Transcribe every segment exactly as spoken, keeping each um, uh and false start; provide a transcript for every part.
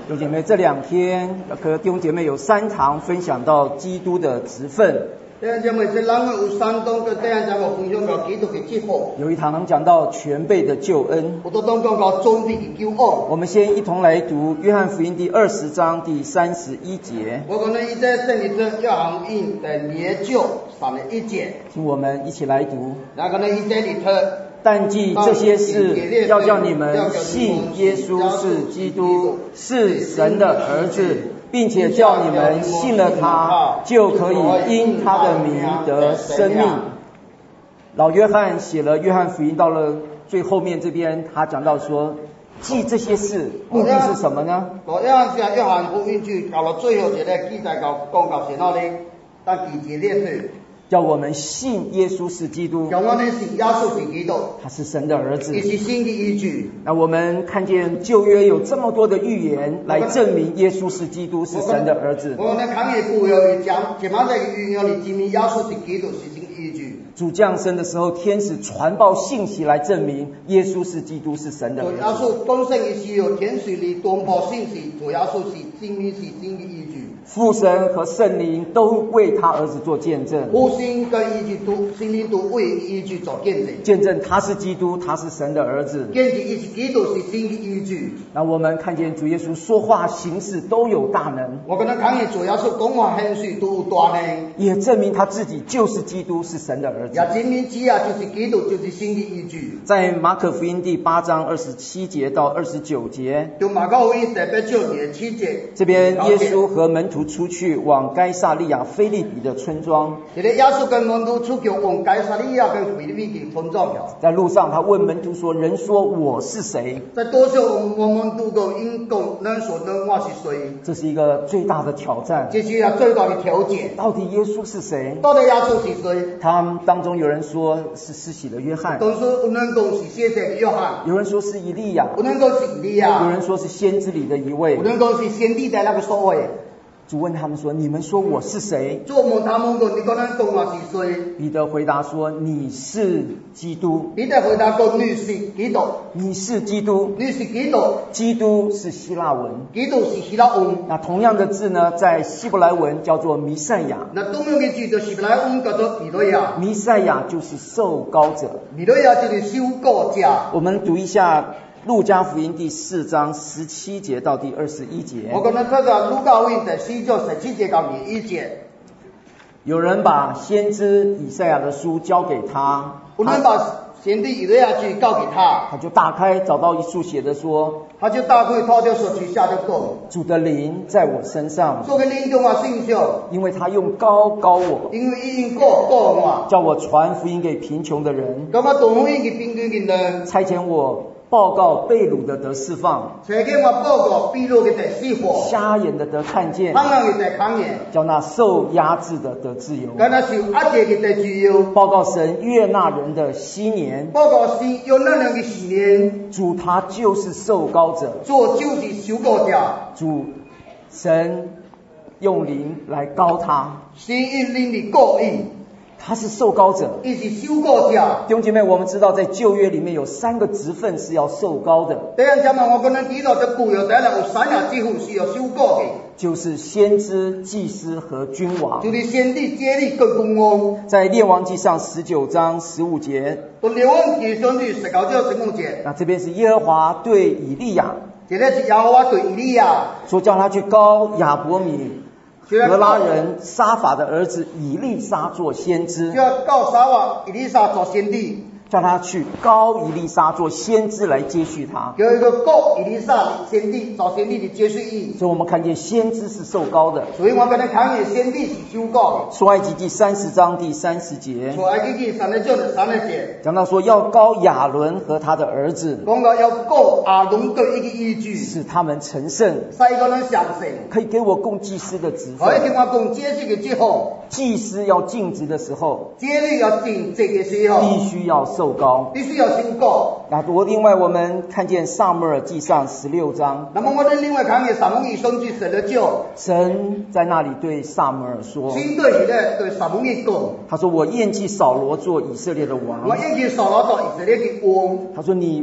弟兄姐妹，这两天和弟兄姐妹有三堂分享到基督的职分。 弟兄姐妹，这两个有三堂跟弟兄姐妹分享到基督的职分。 有一堂讲到全备的救恩。 有一堂讲到总备的救恩。 我们先一同来读约翰福音第二十章第三十一节。 我可能一在圣经中约翰福音第二章三十一节。 请我们一起来读。 那可能一在里头。 但记这些事，要叫你们信耶稣是基督，是神的儿子，并且叫你们信了他，就可以因他的名得生命。老约翰写了约翰福音，到了最后面这边，他讲到说，记这些事，目的是什么呢？ 老约翰写约翰福音就到了最后一个记载到讲到是哪里？但记这些事。 叫我们信耶稣是基督， 叫我们信耶稣是基督， 他是神的儿子， 他是神的儿子。 那我们看见旧约有这么多的预言来证明耶稣是基督，是神的儿子。 我们看见旧约讲，前面这个预言里证明耶稣是基督，是神的儿子。 主降生的时候，天使传报信息来证明耶稣是基督，是神的儿子。 耶稣降生的时候，天使里传报信息，主耶稣是证明是神的儿子。 父神和圣灵都为他儿子做见证， 父神跟儿子都圣灵都为儿子做见证， 见证他是基督，他是神的儿子， 见证他是基督，是神的儿子。 那我们看见主耶稣说话行事都有大能， 我跟他看见主耶稣讲话行事都有大能， 也证明他自己就是基督，是神的儿子， 也证明基督就是基督，就是神的儿子。 在马可福音第八章二十七节到二十九节， 就马可福音第八章二十七节， 这边耶稣和门徒出去往该撒利亚腓利比的村庄。 这里耶稣跟门徒出去往该撒利亚跟腓利比的村庄了。 在路上，他问门徒说：“人说我是谁？” 在多少我们都讲因讲人说人我是谁？ 这是一个最大的挑战。 这是一个最大的挑战。 到底耶稣是谁？ 到底耶稣是谁？ 他们当中有人说是施洗的约翰， 当时有人讲是施洗的约翰， 有人说是以利亚， 有人讲是以利亚， 有人说是先知里的一位， 有人讲是先知的那个所谓。 主问他们说：“你们说我是谁？” 主问他们说：“你跟人讲我是谁？” 彼得回答说：“你是基督。” 彼得回答说：“你是基督。” 你是基督， 你是基督。 基督是希腊文， 基督是希腊文。 那同样的字呢，在希伯来文叫做弥赛亚。 那同样的字在希伯来文叫做弥赛亚。 弥赛亚就是受膏者， 弥赛亚就是受膏者。 我们读一下路加福音第四章十七节到第二十一节。 我跟他看到路加福音第四章十七节到二十一节。 有人把先知以赛亚的书交给他， 有人把先知以赛亚书交给他， 他就打开找到一处写的说， 他就打开他就说去下就讲， 主的灵在我身上， 主的灵在我身上， 因为他用膏膏我， 因为他用膏膏我， 叫我传福音给贫穷的人， 叫我传福音给贫穷的人， 差遣我报告被掳的得释放， 差遣我报告被掳的得释放， 瞎眼的得看见， 盲人的得看见， 叫那受压制的得自由， 叫那受压制的得自由， 报告神悦纳人的禧年， 报告神悦纳人的禧年， 主他就是受膏者， 主就是受膏者， 主神用灵来膏他， 神用灵的膏伊。 他是受膏者， 他是受膏者。 弟兄姐妹，我们知道在旧约里面有三个职分是要受膏的。 弟兄姐妹，我跟你知道在旧约底下有三样职分是要受膏的， 就是先知、祭司和君王。 就是先知、祭司跟君王。 在列王记上十九章十五节。 在列王记上第十九章十五节。 那这边是耶和华对以利亚， 这里是耶和华对以利亚说叫他去膏亚伯米格拉人沙法的儿子以利沙做先知， 就要告沙法以利沙做先知， 叫他去膏以利沙做先知来接续他， 有一个告以利沙先知做先知的接续意。 所以我们看见先知是受膏的， 所以我跟你看见先知是受膏的。 出埃及记三十章第三十节， 出埃及记三十章的三十节， 讲到说要膏亚伦和他的儿子， 讲到要告亚伦对一个儿子， 使他们成圣， 使一个人上圣， 可以给我供祭司的职分。 可以给我供祭司的职分。 祭司要尽职的时候， 祭司要尽职的时候， 必须要受膏， 必须要受膏。 那我另外我们看见撒母耳记上十六章， 那么我们另外看见撒母耳上记十六章， 神在那里对撒母耳说， 神对是咧对撒母耳讲， 他说我厌弃扫罗做以色列的王， 我厌弃扫罗做以色列的王。 他说你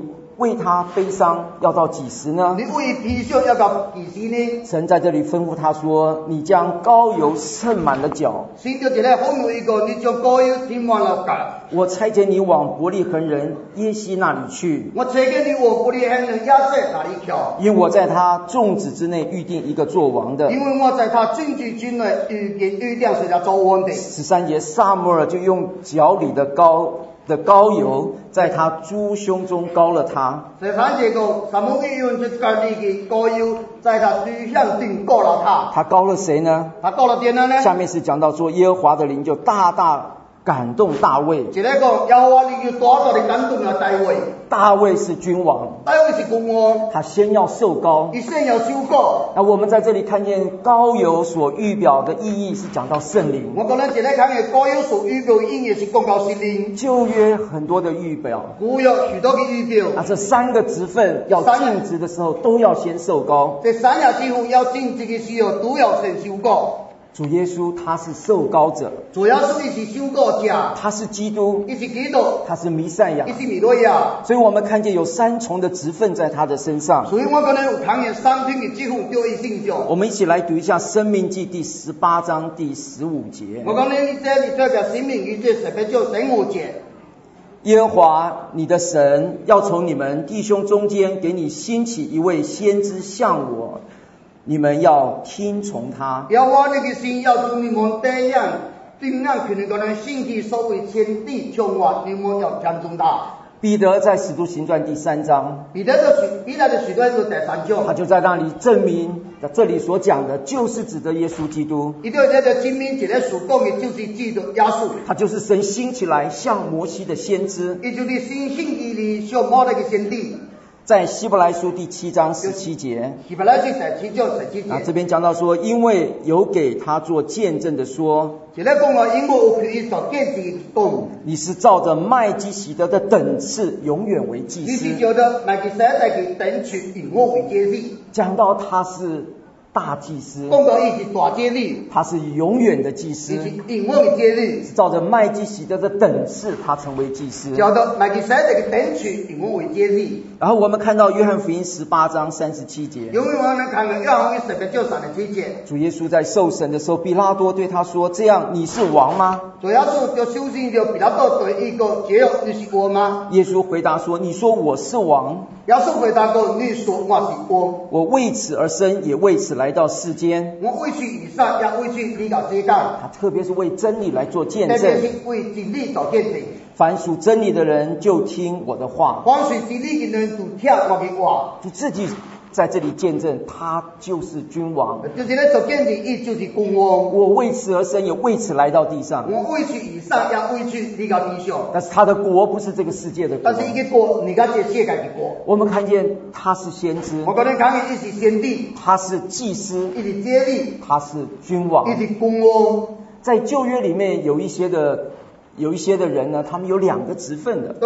为他悲伤要到几时呢？ 你为悲伤要到几时呢？ 神在这里吩咐他说：你将膏油盛满了脚。 神就一个吩咐一个，你将膏油添满了脚。 我差遣你往伯利恒人耶西那里去。 我差遣你往伯利恒人耶西那里去。 因我在他众子之内预定一个做王的。 因为我在他众子之内预定预定是要做王的。 十三节，撒母耳就用脚里的膏的膏油，在他猪胸中膏了他。 十三节讲，撒母耳用这脚里的膏油，在他猪胸中膏了他。 他膏了谁呢？ 他膏了别人呢？ 下面是讲到说，耶和华的灵就大大感动大卫。 一个讲，耶和华灵就大大的感动了大卫。 大卫是君王， 大卫是君王， 他先要受膏， 他先要受膏。 那我们在这里看见膏油所预表的意义是讲到圣灵。 我可能一个看见膏油所预表的意义是讲到圣灵。 旧约很多的预表， 古约许多的预表。 啊，这三个职分要尽职的时候，都要先受膏。 这三样职分要尽职的时候，都要先受膏。 主耶稣他是受膏者， 主耶稣是受膏者， 他是基督， 他是基督， 他是弥赛亚， 他是弥赛亚。 所以我们看见有三重的职分在他的身上。 所以我可能有看见三重的职分在他身上。 我们一起来读一下《申命记》第十八章第十五节。 我讲你这里代表申命记这十八章十五节。 耶和华你的神要从你们弟兄中间给你兴起一位先知像我，你们要听从他。 耶和华你的神要从你们这样这样可能可能兴起所谓先知像我，你们要听从他。 彼得在使徒行传第三章， 彼得的彼得的使徒行第三章， 他就在那里证明，这里所讲的就是指的耶稣基督。 他就在这证明这个所讲的就是基督耶稣， 他就是神兴起来像摩西的先知， 他就是神兴起来像摩西的先知。 在希伯来书第七章十七节， 希伯来书第七章十七节， 啊，这边讲到说，因为有给他做见证的说， 这里讲啊，因为有给他做见证的讲， 你是照着麦基洗德的等次，永远为祭司。 你是照着麦基洗德的等次，永远为祭司。 讲到他是大祭司， 讲到他是大祭司， 他是永远的祭司， 他是永远的祭司。 照着麦基洗德的等次，他成为祭司。 照着麦基洗德的等次，永远为祭司。 然后我们看到约翰福音十八章三十七节， 因为我们看到约翰福音十八章三十七节， 主耶稣在受审的时候，比拉多对他说：“这样你是王吗？” 主耶稣就修行就比拉多对一个这样你是王吗？ 耶稣回答说：“你说我是王。” 耶稣回答说：“你说我是王。 我为此而生，也为此来到世间。 我为此而生，也为此来到世间。” 他特别是为真理来做见证， 特别是为真理做见证。 凡属真理的人就听我的话， 凡属真理的人就听我的话。 就自己在这里见证，他就是君王。 就是在做见证，他就是君王。 我为此而生，也为此来到地上。 我为此而生，也为此来到地上。 但是他的国不是这个世界的国， 但是一个国，你看这世界的国。 我们看见他是先知， 我可能看见他是先知， 他是祭司， 他是祭司， 他是君王， 他是君王。 在旧约里面有一些的。有一些的人呢，他们有两个职分的。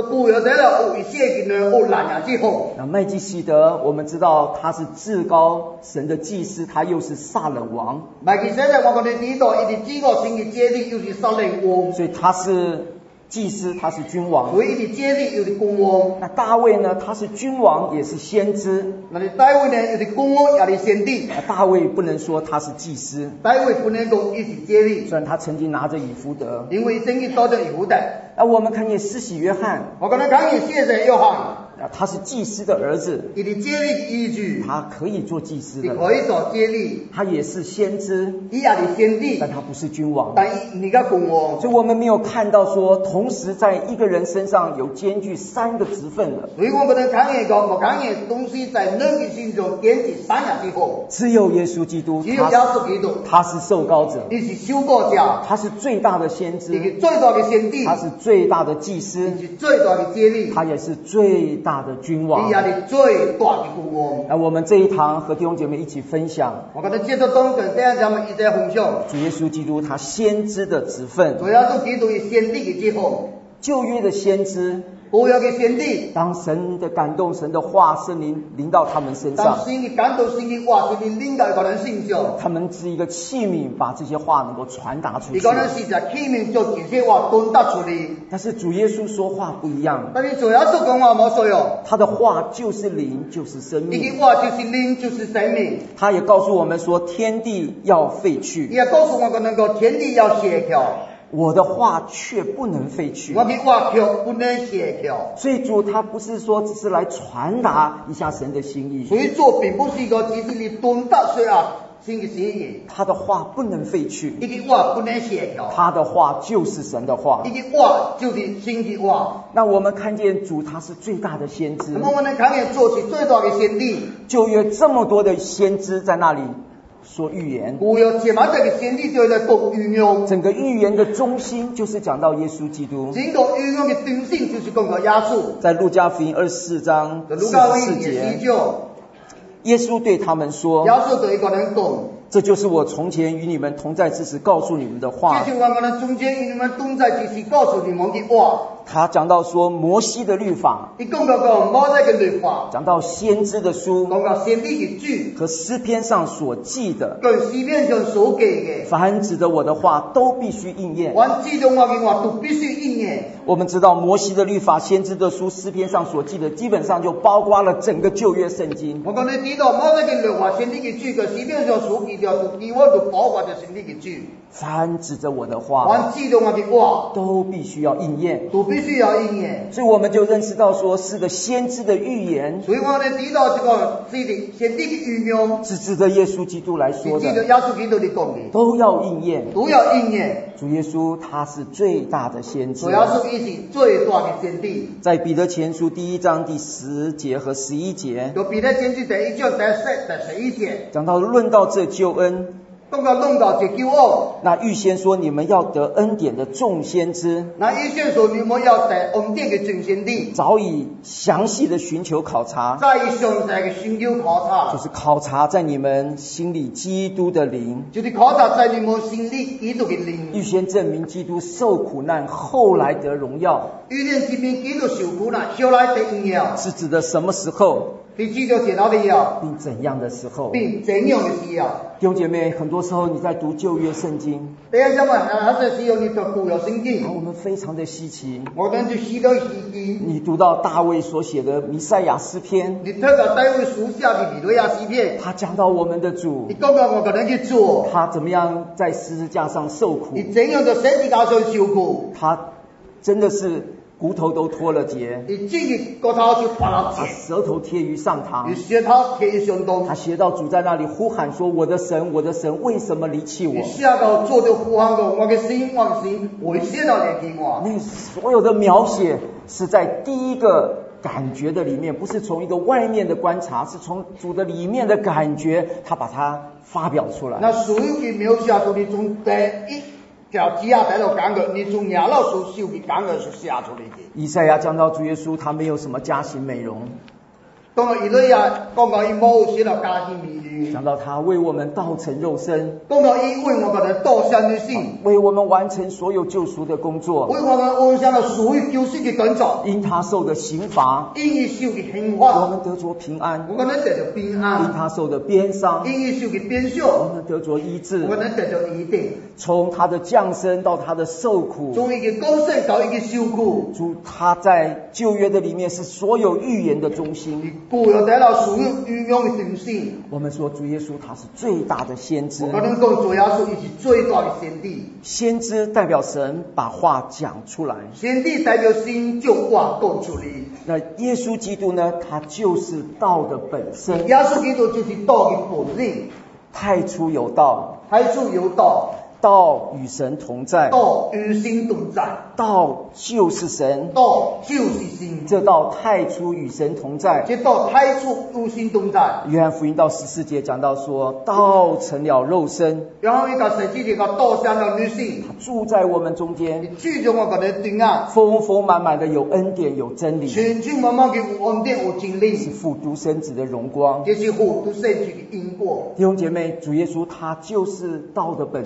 那麦基洗德，我们知道他是至高神的祭司，他又是撒冷王。 麦基洗德我们知道，他是至高神的祭司，又是撒冷王。 所以他是祭司，他是君王。 所以他是祭司，又是君王。 那大卫呢？他是君王，也是先知。 那你大卫呢？又是君王，也是先知。 那大卫不能说他是祭司。 大卫不能说他是祭司。 虽然他曾经拿着以弗得， 因为曾经拿着以弗得。 那我们看见施洗约翰， 我刚才看见施洗约翰。 他是祭司的儿子， 他的祭司的儿子， 他可以做祭司的， 可以做祭司， 他也是先知， 他也是先知， 但他不是君王， 但你个君王， 所以我们没有看到说，同时在一个人身上有兼具三个职分的。 所以我不能看见讲，我看见东西在人的心中兼具三样之后， 只有耶稣基督， 只有耶稣基督， 他是受膏者， 你是受膏者， 他是最大的先知， 你是最大的先知， 他是最大的祭司， 你是最大的祭司， 他也是最大的君王。 也是最大的君王。 那我们这一堂和弟兄姐妹一起分享， 我跟他接着东跟这样咱们一起分享。 主耶稣基督他先知的职分， 主耶稣基督是先知的职分。 旧约的先知， 不要嘅先知。 当神的感动、神的话、圣灵临到他们身上， 当神嘅感动、神嘅话、圣灵临到嗰人身上， 他们是一个器皿，把这些话能够传达出去。 你嗰人是就器皿將這些話傳達出嚟。 但是主耶穌說話不一樣， 但是主耶穌講話冇錯喲， 他的話就是靈，就是生命。 呢句話就是靈，就是生命。 他也告訴我們說，天地要廢去， 也告訴我們能夠天地要歇橋， 我的話卻不能廢去。 我的話卻不能歇橋。 所以主他不是說只是來傳達一下神的心意， 所以主並不是一個只是你傳達說啊神嘅心意。 他的話不能廢去， 呢句話不能歇橋， 他的話就是神的話， 呢句話就是神嘅話。 那我們看見主他是最大的先知， 咁我們看見主是最大嘅先知， 舊約這麼多的先知在那裡說預言， 舊約這麼多嘅先知就在讀預言， 整個預言的中心就是講到耶穌基督。 整個預言嘅中心就是講到耶穌。在路加福音二十四章四十四節，耶穌對他們說， 耶穌對一個人講， 這就是我從前與你們同在之時告訴你們的話。 這就是我們從前與你們同在之時告訴你們的話。 他講到說摩西的律法， 你講到講摩西嘅律法， 講到先知的書， 講到先知嘅書， 和詩篇上所記的， 跟詩篇上所記嘅， 凡指着我的話都必須應驗。 凡指着我嘅話都必須應驗。 我們知道摩西的律法、先知的書、詩篇上所記的，基本上就包括了整個舊約聖經。 我講你知道摩西嘅律法、先知嘅書，跟詩篇上所記的，都幾乎都包括咗先知嘅書。 凡指着我的話， 凡指着我嘅話， 都必須要應驗， 都必須要應驗。 所以我們就認識到說，是個先知的預言。 所以我哋知道這個是的先知嘅預言， 是指着耶穌基督來說的， 是指着耶穌基督嚟講嘅， 都要應驗， 都要應驗。 主耶穌他是最大的先知， 主耶穌也是最大嘅先知。 在彼得前書第一章第十節和十一節， 有彼得前書第一章第十、第十一節， 講到論到這救恩。 講到論到這救恩， 那預先說你們要得恩典的眾先知， 那預先說你們要得恩典嘅眾先知， 早已詳細的尋求考察， 早已詳細嘅尋求考察， 就是考察在你們心裡基督的靈， 就是考察在你們心裡基督嘅靈， 預先證明基督受苦難，後來得榮耀， 預先證明基督受苦難，後來得榮耀， 是指的什麼時候？ 是指着點樣的要， 並怎樣的時候？ 並怎樣的時候？ 弟兄姐妹，很多時候你在讀舊約聖經， 第一陣嘛，很多時候你讀舊約聖經， 我們非常的稀奇， 我們就稀到稀奇。 你讀到大衛所寫的彌賽亞詩篇， 你睇到大衛書寫的彌賽亞詩篇， 他講到我們的主， 你講到我個人去做， 他怎麼樣在十字架上受苦， 你怎樣在十字架上受苦， 他真的是骨頭都脫了節， 你自己骨頭就拔了他舌頭貼於上膛， 你舌頭貼於上膛， 他寫到主在那裡呼喊說：我的神，我的神，為什麼離棄我？ 你寫到做的呼喊說：我的神，我的神，為什麼離棄我？ 那所有的描寫是在第一個感覺的裡面，不是從一個外面的觀察，是從主的裡面的感覺，他把它發表出來。 那所有嘅描寫都係從第一條字啊喺度講嘅，你從亞老所受嘅講嘅所寫出嚟嘅。 以賽亞講到主耶穌，他沒有什麼家型美容。 當到以利亞講到伊冇寫到家庭美語， 講到他為我們道成肉身， 講到伊為我們道成肉身， 為我們完成所有救贖的工作， 為我們完成了所有救贖嘅工作。 因他受的刑罰， 因伊受嘅刑罰， 我們得着平安； 我們得着平安。 因他受的鞭傷， 因伊受嘅鞭傷， 我們得着醫治。 我們得着醫治。 從他的降生到他的受苦， 從一個高升到一個受苦， 主他在舊約的裡面是所有預言的中心。 舊約得到所有預言嘅中心。 我們說主耶穌他是最大的先知。 我們講主耶穌他是最大的先知。 先知代表神把話講出來， 先知代表神將話講出來。 那耶穌基督呢？他就是道的本身。 耶穌基督就是道的本身。 太初有道， 太初有道， 道與神同在， 道與神同在， 道就是神， 道就是神。 這道太初與神同在， 這道太初與神同在。 約翰福音到十四節講到說，道成了肉身， 然後一個十四節個道成了肉身， 他住在我們中間， 住在我們的中間， 豐豐滿滿的有恩典有真理， 全全滿滿嘅有恩典有真理， 是父獨生子的榮光， 這是父獨生子的因果。 弟兄姐妹，主耶穌他就是道的本身。 弟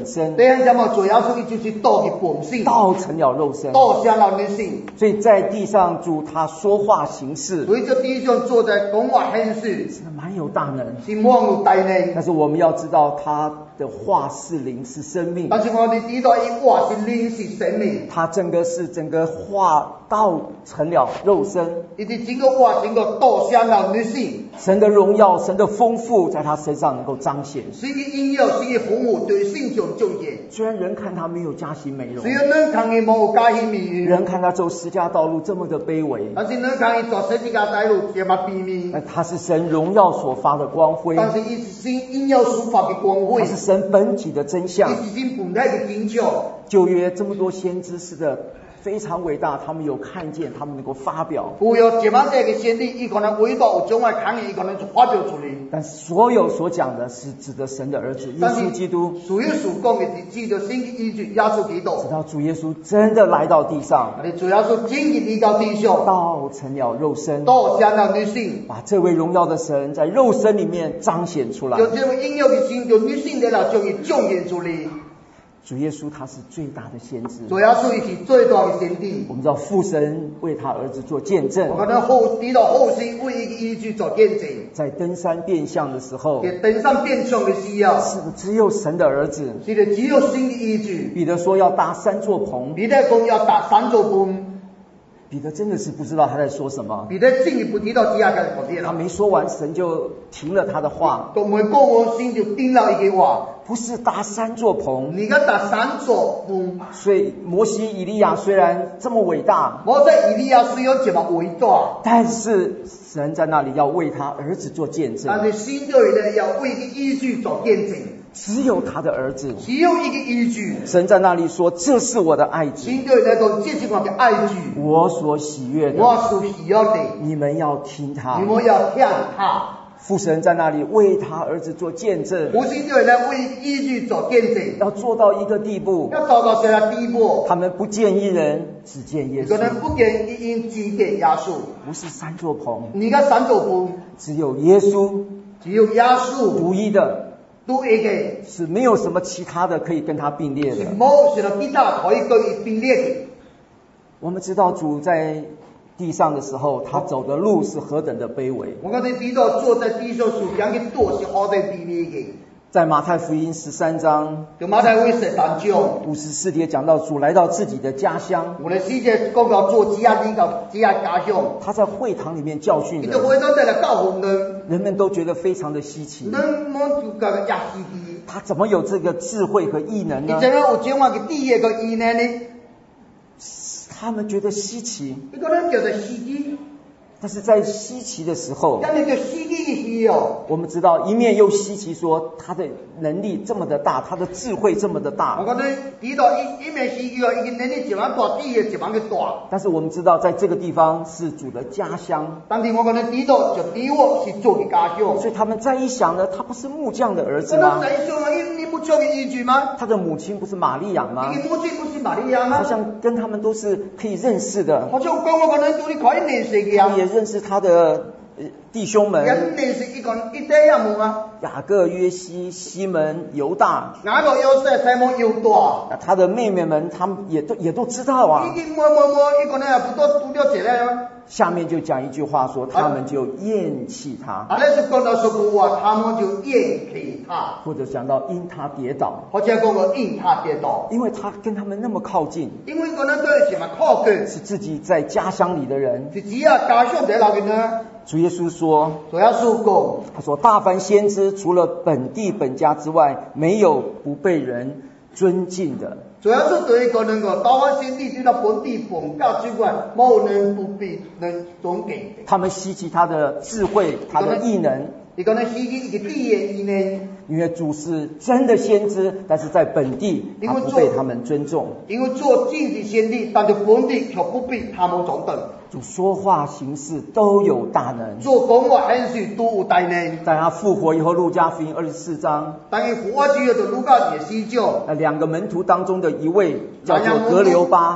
样怎么主要是就是道的本性， 道成了肉身， 道成了人性。 所以在地上主他说话行事， 所以这地上做在讲话行事， 真的蛮有大能， 是蛮有大能。 但是我们要知道他的话是灵是生命， 但是我哋知道伊话是灵是生命， 他整个是整个话道成了肉身， 伊的整个话整个道成了人性。 神的荣耀神的丰富在他身上能够彰显， 神的应有神的丰富对性上彰显。 虽然人看他没有加薪美容， 虽然人看伊无加薪美容， 人看他走十架道路这么的卑微， 但是人看伊走十字架道路这么卑微， 但他是神荣耀所发的光辉， 但是伊是神应有所发的光辉， 他是神本体的真相， 伊是神本来的真相。 旧约这么多先知是的非常伟大，他们有看见，他们能够发表。 有有这么这个先知，伊可能伟大有种的看见，伊可能就发表出来。 但所有所讲的是指的神的儿子耶稣基督。 所有所讲的是指的神的依据耶稣基督。 直到主耶稣真的来到地上， 你主要是真的来到地上， 道成了肉身， 道成了女性， 把这位荣耀的神在肉身里面彰显出来。 就这位应有的神，就女性的了，将伊彰显出来。 主耶稣他是最大的先知， 主要是是最大的先知。 我们知道父神为他儿子做见证， 我可能后知道后世为一个依据做见证。 在登山变相的时候， 在登山变相的时候， 是只有神的儿子， 是的，只有神的依据。 彼得说要搭三座棚， 彼得讲要搭三座棚。 彼得真的是不知道他在说什么， 彼得真的不知道这样该怎么他没说完，神就停了他的话， 都没讲完，神就停了一句话， 不是搭三座棚， 你要搭三座棚。 所以摩西以利亚虽然这么伟大， 摩西以利亚虽然这么伟大， 但是神在那里要为他儿子做见证， 但是神对呢要为一个依据做见证， 只有他的儿子， 只有一个依据。 神在那里说：“这是我的爱子， 神对呢讲这是我的爱子， 我所喜悦的， 我所喜悦的， 你们要听他。” 你们要听他。 父神在那里为他儿子做见证， 父神对呢为依据做见证， 要做到一个地步， 要做到这个地步， 他们不见一人，只见耶稣， 可能不见一因，只见耶稣， 不是三座棚， 你看三座棚， 只有耶稣， 只有耶稣独一的。 独一个， 是没有什么其他的可以跟他并列的。 没什么其他可以跟他并列的。 我们知道主在地上的时候，他走的路是何等的卑微。 我们知道坐在地上所讲的路是何等卑微的。 在马太福音十三章， 就马太福音十三章五十四节讲到主来到自己的家乡。 我的世界讲到做只下领导只下家乡， 他在会堂里面教训人， 你就会堂在那教训人， 人们都觉得非常的稀奇。 人们就觉得呀稀奇， 他怎么有这个智慧和异能呢？ 你怎样有这样的第一个异能呢？ 他们觉得稀奇， 一个人觉得稀奇。 但是在稀奇的时候， 那个稀奇哦， 我们知道一面又稀奇，说他的能力这么的大，他的智慧这么的大。 我觉得知道一一面稀奇哦，一个能力这么大，第二这么个大。 但是我们知道，在这个地方是主的家乡。 但是我可能知道，就知我是主的家乡。 所以他们再一想呢，他不是木匠的儿子吗？ 再一想，你你不错的依据吗？ 他的母亲不是玛利亚吗？ 你的母亲不是玛利亚吗？ 好像跟他们都是可以认识的。 好像跟我可能都是可以认识的呀。 也认识他的弟兄们， 认识一个一对样么啊？ 雅各、约西、西门、犹大， 雅各、约瑟、西门、犹大， 他的妹妹们，他们也都也都知道啊。 一摸摸摸，一个人也不多都了解了。 下面就讲一句话说，他们就厌弃他。 啊，那是讲到说句话，他们就厌弃他， 或者讲到因他跌倒， 或者讲个因他跌倒， 因为他跟他们那么靠近， 因为可能对什么靠近， 是自己在家乡里的人， 是只要家乡在那边呢。 主耶稣说， 主耶稣讲， 他说大凡先知除了本地本家之外，没有不被人尊敬的。 主要是对一个人个大凡先知除了本地本家之外，没有人不被人尊敬。 他们稀奇他的智慧，他的异能。 一个人稀奇一个第一异能。 因为主是真的先知，但是在本地他不被他们尊重。 因为做真的先知，但是本地却不被他们尊重。 主说话行事都有大能， 做讲话行事都有大能。 在他复活以后，路加福音二十四章， 但是复活之后就路加也是讲， 呃，两个门徒当中的一位叫做格留巴，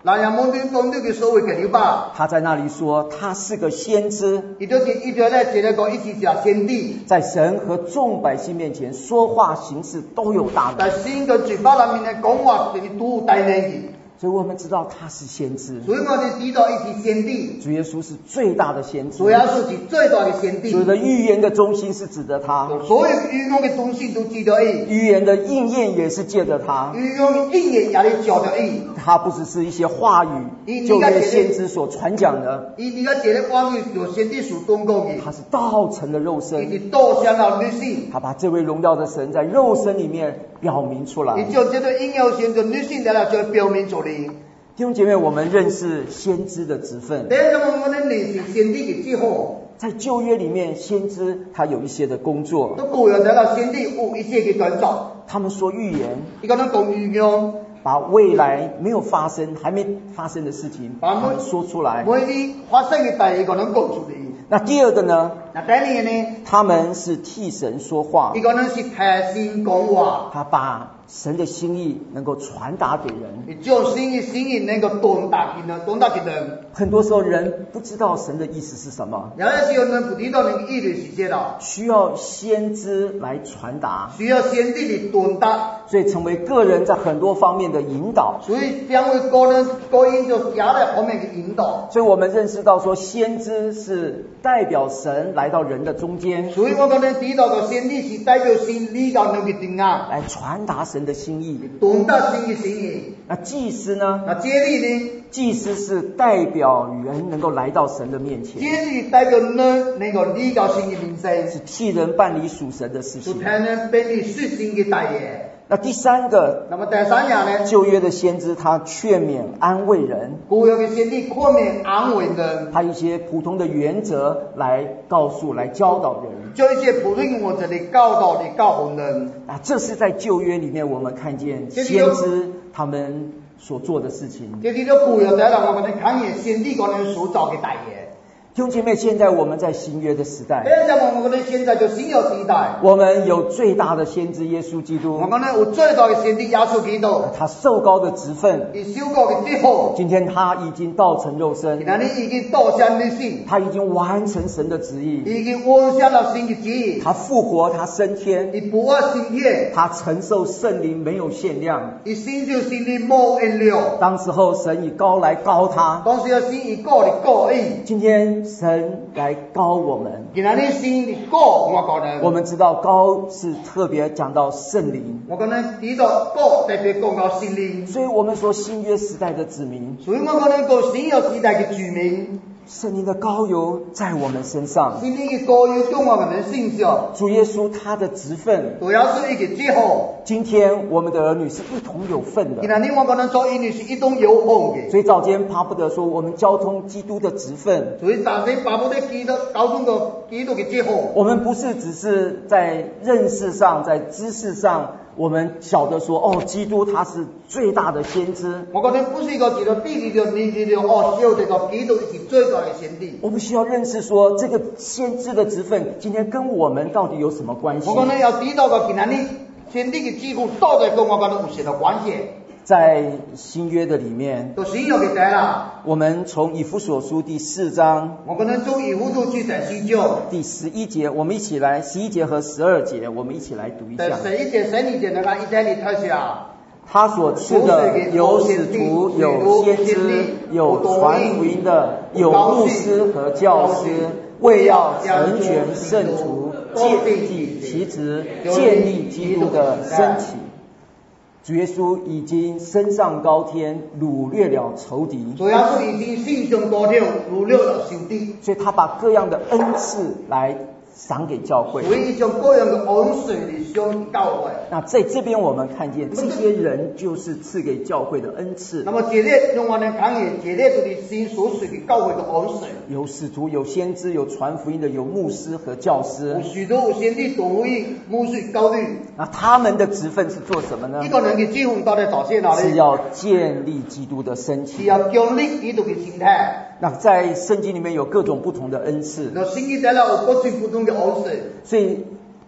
那人蒙对蒙对嘅所謂嘅了吧？ 他在那里說他是個先知， 伊就是伊就咧，一個講，伊是一個先知， 在神和眾百姓面前說話行事都有大能。 但神嘅嘴巴裏面嘅講話就是都有大能嘅。 所以我們知道他是先知， 所以我哋知道伊是先知。 主耶穌是最大的先知， 主耶穌是最大嘅先知。 所有的預言的中心是指着他， 所有預言嘅中心都指着伊， 預言的應驗也是借着他， 預言嘅應驗也係照着伊。 他不只是一些話語，舊約先知所傳講的， 伊而家這個話語有先知所講過嘅， 他是道成的肉身， 伊是道成了女性， 他把這位榮耀的神在肉身裡面表明出來。 伊將這個榮耀神的女性來了，就表明出來。 弟兄姐妹，我們認識先知的職分。 第一個我們認識先知嘅之後， 在舊約裡面，先知他有一些的工作。 都舊約睇到先知有一些嘅工作， 他們說預言， 伊講講預言， 把未來沒有發生、還沒發生的事情，他們說出來。 每啲發生嘅大事，伊講講出嚟。 那第二個呢？ 那第二個呢？ 他們是替神說話， 伊講是替神講話， 他把神的心意能夠傳達給人， 將神嘅心意能夠傳達給人，傳達給人。 很多時候人不知道神的意思是什麼， 有些時候人不知道那個意思是什麼， 需要先知來傳達， 需要先知嚟傳達， 所以成為個人在很多方面的引導。 所以成為個人個人就其他方面嘅引導。 所以我們認識到說，先知是代表神來到人的中間， 所以我可能知道個先知是代表神嚟到人嘅中間， 來傳達神的心意， 傳達神嘅心意。 那祭司呢？ 那接力呢？ 祭司是代表人能夠來到神的面前， 接力代表人能夠嚟到神嘅面前， 是替人辦理屬神的事情， 是替人辦理屬神嘅大業。 那第三個， 那麼第三樣呢？ 舊約的先知他勸勉安慰人， 舊約嘅先知勸勉安慰人， 他一些普通的原則來告訴、來教導人， 就一些普通原則嚟教導、嚟教導人。 啊，這是在舊約裡面我們看見先知他們所做的事情。 這是舊約在啦，我們看見先知嗰人所做嘅大業。 弟兄姐妹，現在我們在新約的時代， 現在我們現在就新約時代， 我們有最大的先知耶穌基督， 我們呢有最大的先知耶穌基督， 他受膏的職分， 以受膏嘅之後， 今天他已經道成肉身， 今天你已經道成肉身， 他已經完成神的旨意， 已經完成了神嘅旨意， 他復活，他升天， 你不愛升天， 他承受聖靈沒有限量， 你承受聖靈冇限量。 當時候神以膏來膏他， 當時候神以膏嚟膏伊， 今天神來膏我們， 今天你神嚟膏我個人。 我們知道膏是特別講到聖靈， 我可能知道膏特別講到聖靈， 所以我們說新約時代的子民， 所以我可能講新約時代嘅居民， 聖靈的膏油在我們身上， 聖靈嘅膏油在我們身上， 主耶穌他的職分， 主要是一個之後， 今天我們的兒女是一同有份的。 今天我可能做兒女是一同有份嘅， 所以早間巴不得說，我們交通基督的職分， 所以早前巴不得基督交通個基督嘅之後， 我們不是只是在認識上，在知識上，我們曉得說，哦，基督他是最大的先知。 我覺得不是一個知道地理的年紀的哦，曉得個基督是最大的先知。 我們需要認識說，這個先知的職分，今天跟我們到底有什麼關係？ 我可能要知道個今天你先知嘅幾乎到底跟我可能有什麼關係？ 在新約的裡面， 都新約嘅仔啦。 我們從以弗所書第四章， 我可能從以弗所書第四章第十一節，我們一起來十一節和十二節，我們一起來讀一下。 第十一節、十二節那個一齊嚟睇下。 他所賜的有使徒，有先知，有傳福音的，有牧師和教師，為要成全聖徒，建立其職，建立基督的身體。主耶穌已經升上高天，擄掠了仇敵。 主耶穌已經升上高天，擄掠了仇敵。所以他把各樣的恩賜來賞給教會， 所以將各樣的恩賜嚟賞給教會。 那在這邊我們看見，這些人就是賜給教會的恩賜。 那麼這裡用我們看見，這裡就是神所賜給教會的恩賜。 有使徒，有先知，有傳福音的，有牧師和教師。 有使徒，有先知，傳福音，牧師，教師。 那他們的職分是做什麼呢？ 一個人嘅職分到底做些哪裡？ 是要建立基督的身體。 是要建立基督嘅身體。 那在聖經裡面有各種不同的恩賜。 那聖經在那有各種不同的恩賜。 所以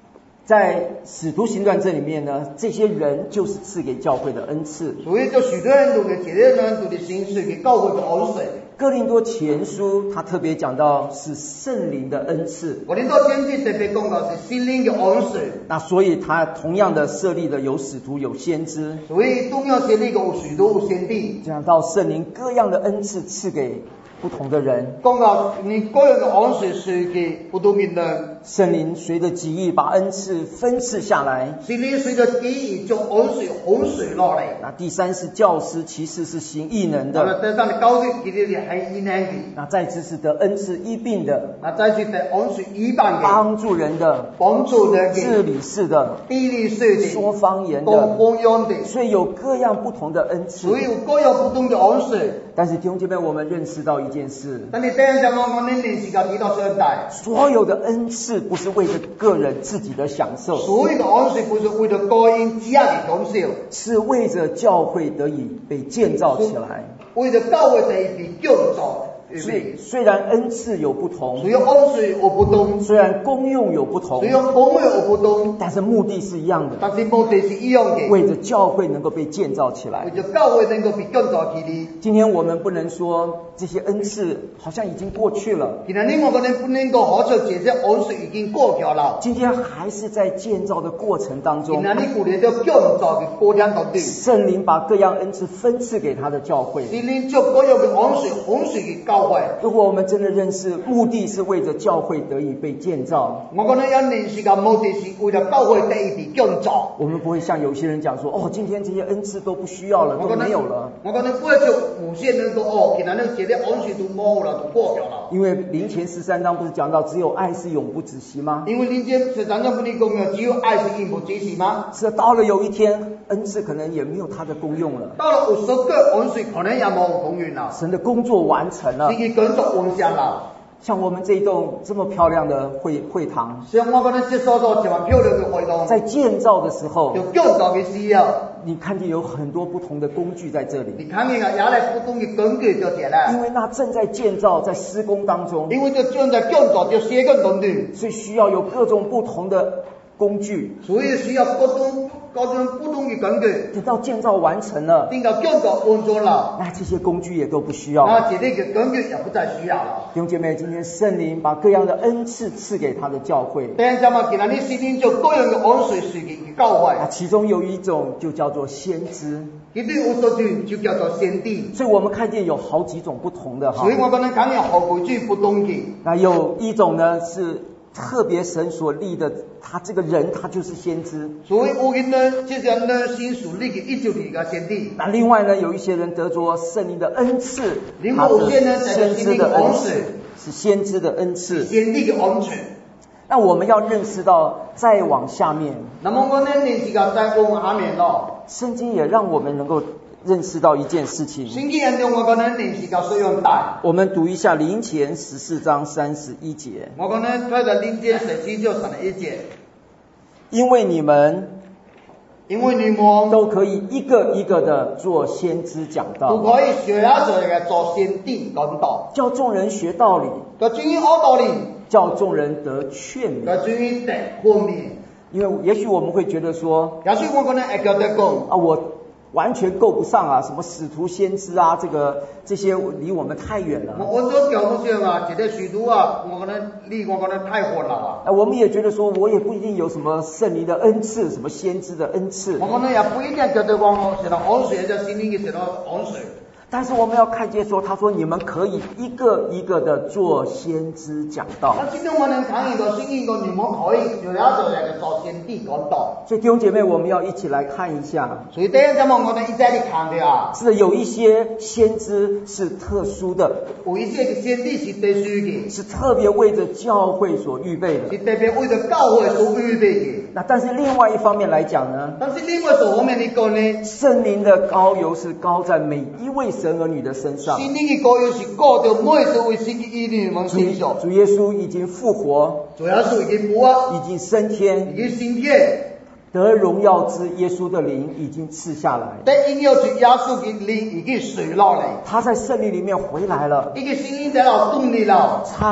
在使徒行传这里面呢，这些人就是赐给教会的恩赐。 所以就许多人都嘅这些人都嘅形式给教会的恩赐。 哥林多前书他特别讲到是圣灵的恩赐。 哥林多前书特别讲到是圣灵嘅恩赐。 那所以他同样的设立的有使徒有先知。 所以同样设立个有许多有先知。 讲到圣灵各样的恩赐赐给不同的人。 讲到你各样的恩赐赐给不同的人。 圣灵随着己意把恩赐分赐下来。 圣灵随着己意将恩赐分赐落来。 那第三是教师，其次是行异能的。 那第三教师其实是行异能的。 那再次是得恩赐医病的。 那再次得恩赐医病的。 帮助人的。 帮助人的。 治理事的。 治理事的。 说方言的。 说方言的。 所以有各样不同的恩赐。 所以有各样不同的恩赐。 但是弟兄姐妹，我们认识到一件事。 但是第一点我们认识到知道现在。 所有的恩赐不是为了个人自己的享受。 所有的恩赐不是为了个人自己的享受。 是为着教会得以被建造起来。 为了教会得以被建造。 所以虽然恩赐有不同， 虽然恩赐有不同， 虽然功用有不同， 虽然功用有不同， 但是目的是一样的。 但是目的是一样的， 为着教会能够被建造起来。 为着教会能够被建造起来。 今天我们不能说这些恩赐好像已经过去了。 今天我们不能够好像这些恩赐已经过去了。 今天还是在建造的过程当中。 今天你过来在建造的过程当中。 圣灵把各样恩赐分赐给他的教会。 圣灵将各样的恩赐分赐给教会。 如果我们真的认识目的是为着教会得以被建造， 我可能要认识到目的是为了教会得以被建造。 我们不会像有些人讲说，哦，今天这些恩赐都不需要了，都没有了。 我可能不会就有些人说，哦，今天这些恩赐都没了，都过掉了。 因为林前十三章不是讲到只有爱是永不止息吗？ 因为林前十三章不是讲了只有爱是永不止息吗？ 是到了有一天，恩赐可能也没有它的功用了。 到了有时个恩赐可能也没有功用了。 神的工作完成了。 神的工作完成了。 像我们这一栋这么漂亮的会会堂， 像我们这所做这么漂亮的会堂， 在建造的时候， 有建造的时候， 你看见有很多不同的工具在这里。 你看见啊，原来不同的工具就这了。 因为那正在建造，在施工当中。 因为这正在建造，就施工当中， 所以需要有各种不同的工具。 所以需要各种各种不同的工具。 等到建造完成了， 等到建造完成了， 那这些工具也都不需要。 那这类的工具也不再需要了。 弟兄姐妹，今天圣灵把各样的恩赐赐给他的教会。 等下嘛，今天你圣灵就各样的恩赐赐给教会。 啊，其中有一种就叫做先知。 其中有一种就叫做先知。 所以我们看见有好几种不同的哈。 所以我可能看见好几种不同的。 那有一种呢是特别神所立的，他这个人他就是先知。 所以有人呢，这些呢神所立的一就是个先知。 那另外呢，有一些人得着圣灵的恩赐， 另外有些人得着先知的恩赐，是先知的恩赐。 先知的恩赐。 那我们要认识到，再往下面， 那么我们认识到再往下面咯， 圣经也让我们能够认识到一件事情。 圣经让我可能认识到这样大。 我们读一下林前十四章三十一节。 我可能睇到林前十四章三十一节。 因为你们， 因为你们都可以一个一个的做先知讲道， 都可以学下做个做先知讲道， 叫众人学道理， 叫众人学道理， 叫众人得劝勉， 叫众人得劝勉。 因为也许我们会觉得说， 也许我可能会觉得讲啊，我完全够不上啊，什么使徒先知啊，这个这些离我们太远了。 我所叫不上啊，这个使徒啊，我可能离我可能太远了啊。 啊，我们也觉得说，我也不一定有什么圣灵的恩赐，什么先知的恩赐。 我可能也不一定觉得我是那恩赐，就心里嘅是那恩赐。 但是我们要看见说，他说你们可以一个一个的做先知讲道。 那今天我能看一个，是一个你们可以学下做那个做先知讲道。 所以弟兄姐妹，我们要一起来看一下。 所以第一点我们一起来看的啊， 是有一些先知是特殊的， 有一些先知是特殊的， 是特别为着教会所预备的， 是特别为着教会所预备的。 那但是另外一方面来讲呢， 但是另外一方面嚟講呢， 聖靈的膏油是膏在每一位神兒女的身上。 聖靈嘅膏油是膏在每一位神嘅兒女們身上。 主耶穌已經復活， 主耶穌已經復活， 已經升天， 已經升天。 得榮耀之耶穌的靈已經賜下來， 得榮耀之耶穌嘅靈已經垂落嚟。 他在聖靈裡面回來了， 呢個聖靈在度動你啦。 他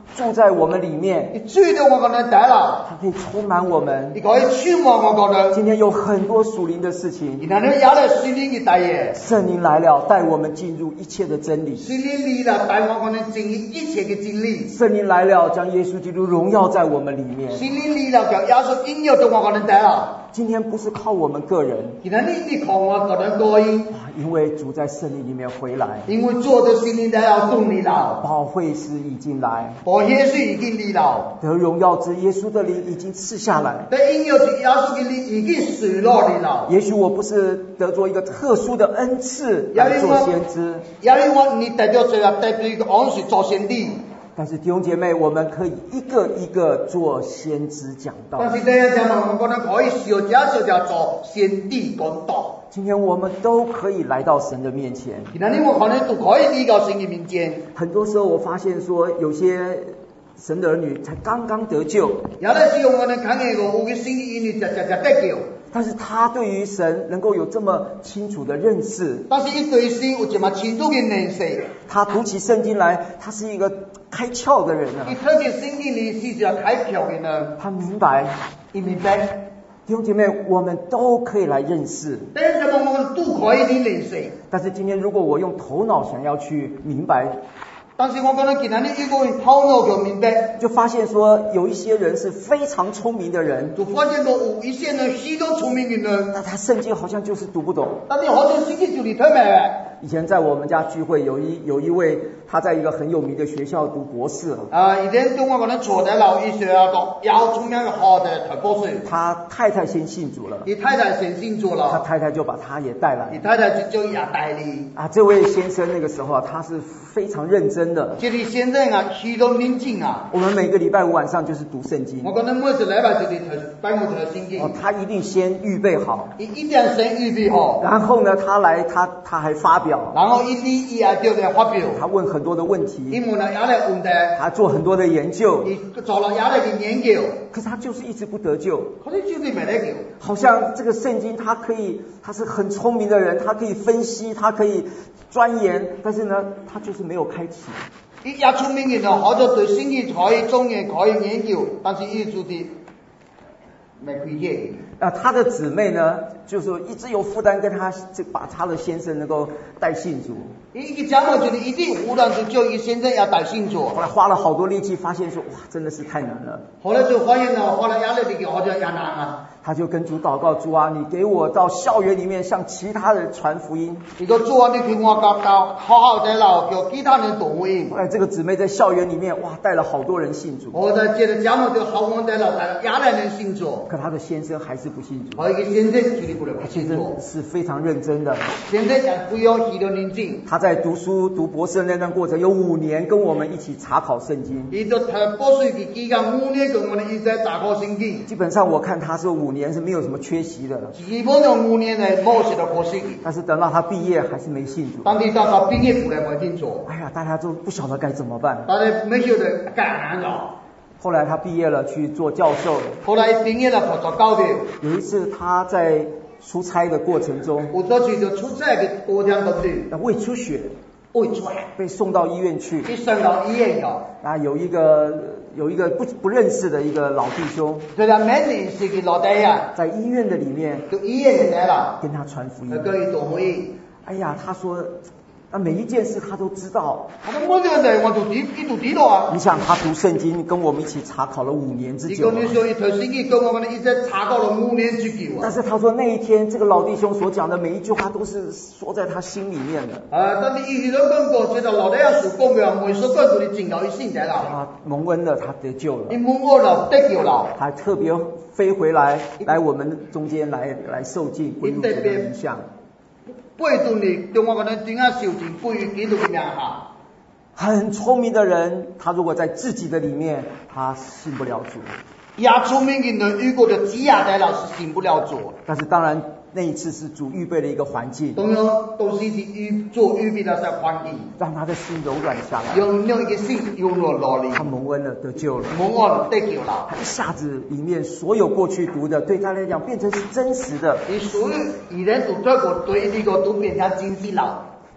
住在我们里面， 你住到我嗰度底啦， 它可以充满我们。 你可以充滿我嗰度。 今天有很多屬靈的事情， 然後你有嚟屬靈嘅大嘢， 聖靈來了，帶我們進入一切的真理。 聖靈嚟啦，帶我哋進入一切嘅真理。 聖靈來了，將耶穌基督榮耀在我們裡面。 聖靈嚟啦，將耶穌榮耀到我哋底啦。 今天不是靠我們個人， 今天你你靠我個人個人， 因為主在聖靈裡面回來， 因為做到聖靈在要動你啦， 保惠師已經來， 保耶穌已經嚟啦， 得榮耀之耶穌的靈已經賜下來， 得榮耀之耶穌嘅靈已經垂落嚟啦。 也許我不是得咗一個特殊的恩賜來做先知， 因為我你得咗最後得咗一個恩賜做先知。 但是弟兄姐妹，我們可以一個一個做先知講道。 但是這樣講嘛，我覺得可以小家小家做先知講道。 今天我們都可以來到神的面前。 今天我可能都可以嚟到神嘅面前。 很多時候我發現說，有些神的兒女才剛剛得救， 有啲時候我哋看見個有嘅神嘅兒女就就就得救。 但是他對於神能夠有這麼清楚的認識， 但是一對神有這麼清楚的認識， 他讀起聖經來，他是一個開竅的人啊！ 一睇見聖經裏是就開竅嘅呢， 他明白， 你明白？ 弟兄姐妹，我們都可以來認識， 但是我們都可以嚟認識。 但是今天如果我用頭腦想要去明白， 但是我覺得今天呢一個人頭腦就明白， 就發現說有一些人是非常聰明的人， 就發現到有一些人許多聰明嘅人， 但他聖經好像就是讀不懂。 但是好像聖經就嚟睇明。 以前在我們家聚會，有一有一位，他在一個很有名的學校讀博士。 啊，以前中國可能坐在老醫學校讀，要中央好的讀博士。 他太太先信主了， 你太太先信主了， 他太太就把他也帶來。 你太太就也帶你。 啊，這位先生那個時候啊，他是非常認真的。 這裡先生啊，許多認真啊。 我們每個禮拜五晚上就是讀聖經。 我可能每次禮拜就嚟讀，帶我讀聖經。 哦，他一定先預備好。 一一定先預備好。 然後呢，他來，他他還發表。 然後一啲嘢就嚟發表。 他問很多的問題。 你問了亞類問題。 他做很多的研究。 你做了亞類嘅研究。 可是他就是一直不得救。 可是就是沒得救。 好像這個聖經，他可以，他是很聰明的人，他可以分析，他可以鑽研，但是呢，他就是沒有開啟。 一也聰明嘅人，好多對聖經可以鑽研，可以研究，但是一直的沒開業。 啊，他的姊妹呢，就是說一直有負擔，跟他這把他的先生能夠帶信主。 一個家母覺得一定負擔就叫一先生要帶信主。 後來花了好多力氣，發現說，哇，真的是太難了。 後來就發現了，後來壓力比較好像也難啊。 他就跟主禱告，主啊，你給我到校園裡面向其他人傳福音。 如果主啊，你給我到到學校在樓叫其他人讀福音。 後來這個姊妹在校園裡面，哇，帶了好多人信主。 我在接着家母就好我在樓帶了亞來人信主。 可他的先生還是不信主。 我一個先生處理不了不信主。 是非常認真的。 先生也不要許多認真。 他在讀書讀博士的那段過程有五年，跟我們一起查考聖經。 你都讀博士嘅期間五年跟我們一起查考聖經。 基本上我看他是五年是沒有什麼缺席的。 基本上五年來冇寫到過聖經。 但是等到他畢業還是沒信主。 當你到他畢業出來沒信主。 哎呀，大家都不曉得該怎麼辦。 大家沒曉得該難了。 後來他畢業了去做教授。 後來畢業了去做教授。 有一次他在出差的過程中， 我這次就出差的過程當中， 胃出血， 胃出血， 被送到醫院去。 被送到醫院了。 啊，有一個有一個不不認識的一個老弟兄， 對他沒認識的老弟呀， 在醫院的裡面， 就醫院裡來了， 跟他傳福音。 可以讀福音。 哎呀，他說，啊，每一件事他都知道。 他說我這個人我都知，一都知道啊。 你想他讀聖經，跟我們一起查考了五年之久。 你說一讀聖經，跟我們一起查考了五年之久啊。 但是他說那一天，這個老弟兄所講的每一句話都是說在他心裡面的。 啊，但是一直都講過，覺得老弟要所講嘅，每說講都你進到一心在了。 啊，蒙恩了，他得救了。 你蒙恩了，得救了。 還特別飛回來，來我們中間來來受浸，歸入主的名下。背住你，對我可能點樣受浸，歸於基督嘅名下。 很聰明的人，他如果在自己的裡面，他信不了主。 也聰明嘅人，如果就擠壓在了，是信不了主。 但是當然，那一次是主預備了一個環境。 當然，都是是預做預備了些環境， 讓他的心柔軟下來。 讓讓一個心柔軟落嚟。 他蒙恩了，得救了。 蒙恩得救了。 他一下子裡面所有過去讀的，對他來講變成是真實的。 你所有以前讀過對呢個都變成真實了。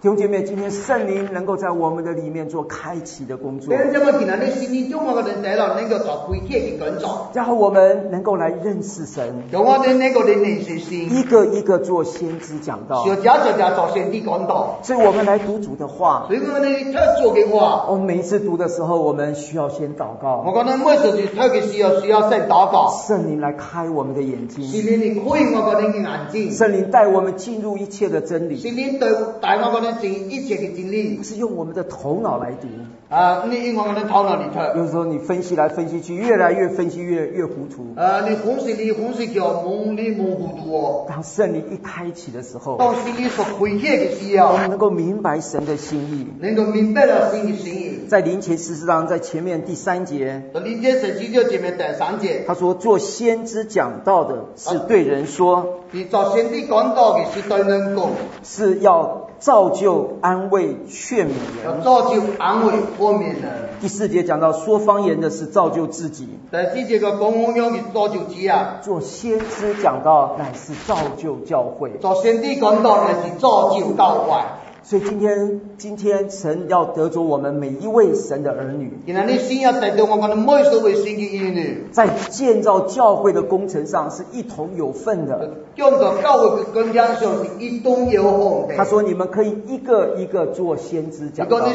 弟兄姐妹，今天圣灵能够在我们的里面做开启的工作，然后我们能够来认识神，一个一个做先知讲道，所以我们来读主的话，我们每一次读的时候，我们需要先祷告，圣灵来开我们的眼睛，圣灵带我们进入一切的真理，是用我们的头脑来读啊，你用我们的头脑里头，有时候你分析来分析去，越来越分析越越糊涂啊，你分析你分析叫蒙你蒙糊涂哦。当圣灵一开启的时候，当圣灵所开启的时候，我们能够明白神的心意，能够明白了神的心意。在林前十四章在前面第三节，林前十四章前面第三节，他说做先知讲道的是对人说，你做先知讲道的是对人讲，是要造就安慰劝勉人，要造就安慰劝勉人。第四节讲到说方言的是造就自己，第四节个讲方言是造就自己啊。做先知讲道乃是造就教会，做先知讲道乃是造就教会。所以今天，今天神要得着我们每一位神的儿女，在建造教会的工程上是一同有份的。他说你们可以一个一个做先知讲道，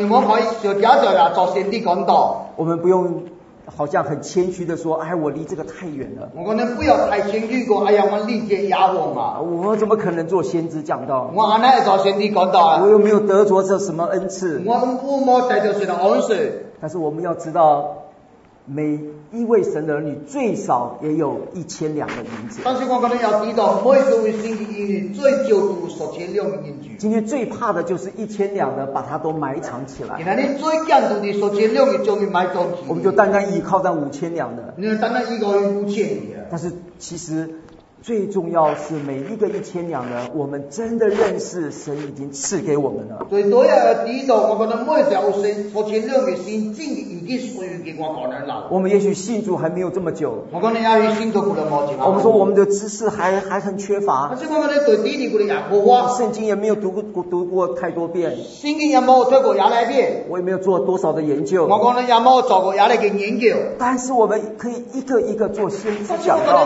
我们不用好像很谦虚的说，哎，我离这个太远了。我们不要太谦虚过，哎呀，我离这遥远嘛。我怎么可能做先知讲道？我哪会做先知讲道啊？我又没有得着这什么恩赐。我我没得着什么恩赐。但是我们要知道，每一位神的儿女最少也有一千两的银子。但是我可能要知道，每一位神的儿女最少有十千两的银子。今天最怕的就是一千两的，把它都埋藏起来。你最惊到的十千两的将你埋藏起来。我们就单单依靠那五千两的。你单单依靠五千的。但是其实最重要是每一个一千两的，我们真的认识神已经赐给我们了。所以都要知道，我们每条神十千两的神真已经属于给我个人了。我们也许信主还没有这么久，我可能也许信主不能多久。我们说我们的知识还还很缺乏，但是我们的对地理不能也缺乏，圣经也没有读过读过太多遍，圣经也没有读过廿来遍，我也没有做多少的研究，我可能也没有做过廿来个研究。但是我们可以一个一个做先知讲道，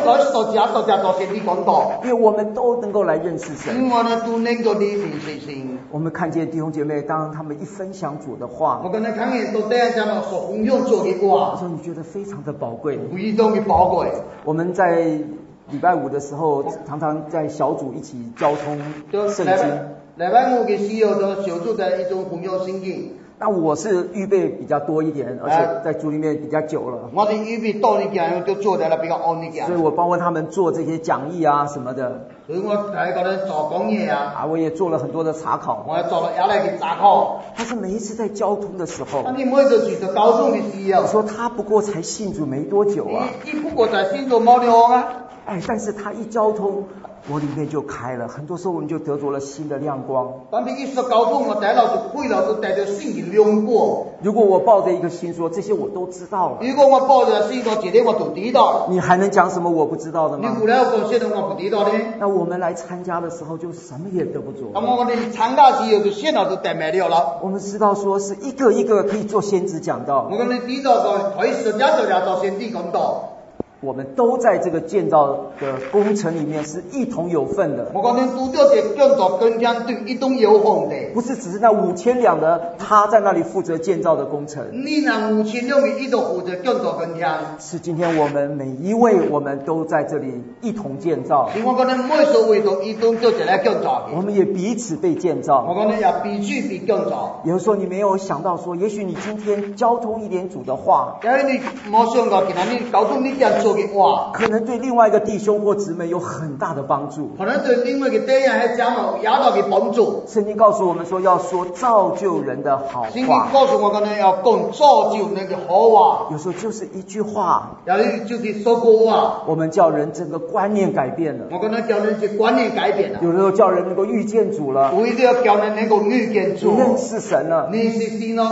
因为我们都能够来认识神，我们看见弟兄姐妹当他们一分享主的话，我跟他看见都这样讲了，所分享主的话，我说你觉得非常的宝贵，非常的宝贵。我们在礼拜五的时候常常在小组一起交通圣经，礼拜五的时候都小组在一种分享圣经。那我是预备比较多一点，而且在组里面比较久了。我的预备多一点，就做得了比较安一点。所以我帮过他们做这些讲义啊什么的。所以我在给他做讲义啊。啊，我也做了很多的查考。我也做了也来去查考。但是每一次在交通的时候，那你每次去到交通的时候，我说他不过才信主没多久啊。你不过才信主没多啊。哎，但是他一交通，我里面就开了，很多时候我们就得着了新的亮光。当你一说交通，我带到就会了，就带着新的亮光。如果我抱着一个心说，这些我都知道了。如果我抱着心说，这些我都知道。你还能讲什么我不知道的吗？你不能讲些我不知道的。那我们来参加的时候，就什么也得不着。那么我们参加时候就现在就得没了了。我们知道说是一个一个可以做先知讲道。我们知道说可以实践做做先知讲道。我们都在这个建造的工程里面是一同有份的。我讲你拄到这建造工程对一同有份的，不是只是那五千两的他在那里负责建造的工程。你那五千两的一同负责建造工程，是今天我们每一位我们都在这里一同建造。我讲你每所位都一同做起来建造，我们也彼此被建造。我讲你也彼此被建造。有时候你没有想到说，也许你今天交通一点主的话，因为你没想到今天你交通你这样做。可能对另外一个弟兄或姊妹有很大的帮助，可能对另外一个弟兄还讲了有大的帮助。圣经告诉我们说，要说造就人的好话。圣经告诉我们呢，要讲造就那个好话。有时候就是一句话，有时就是说过话，我们叫人整个观念改变了。我可能叫人这观念改变了。有时候叫人能够遇见主了，我一定要叫人能够遇见主，认识神了，认识神了。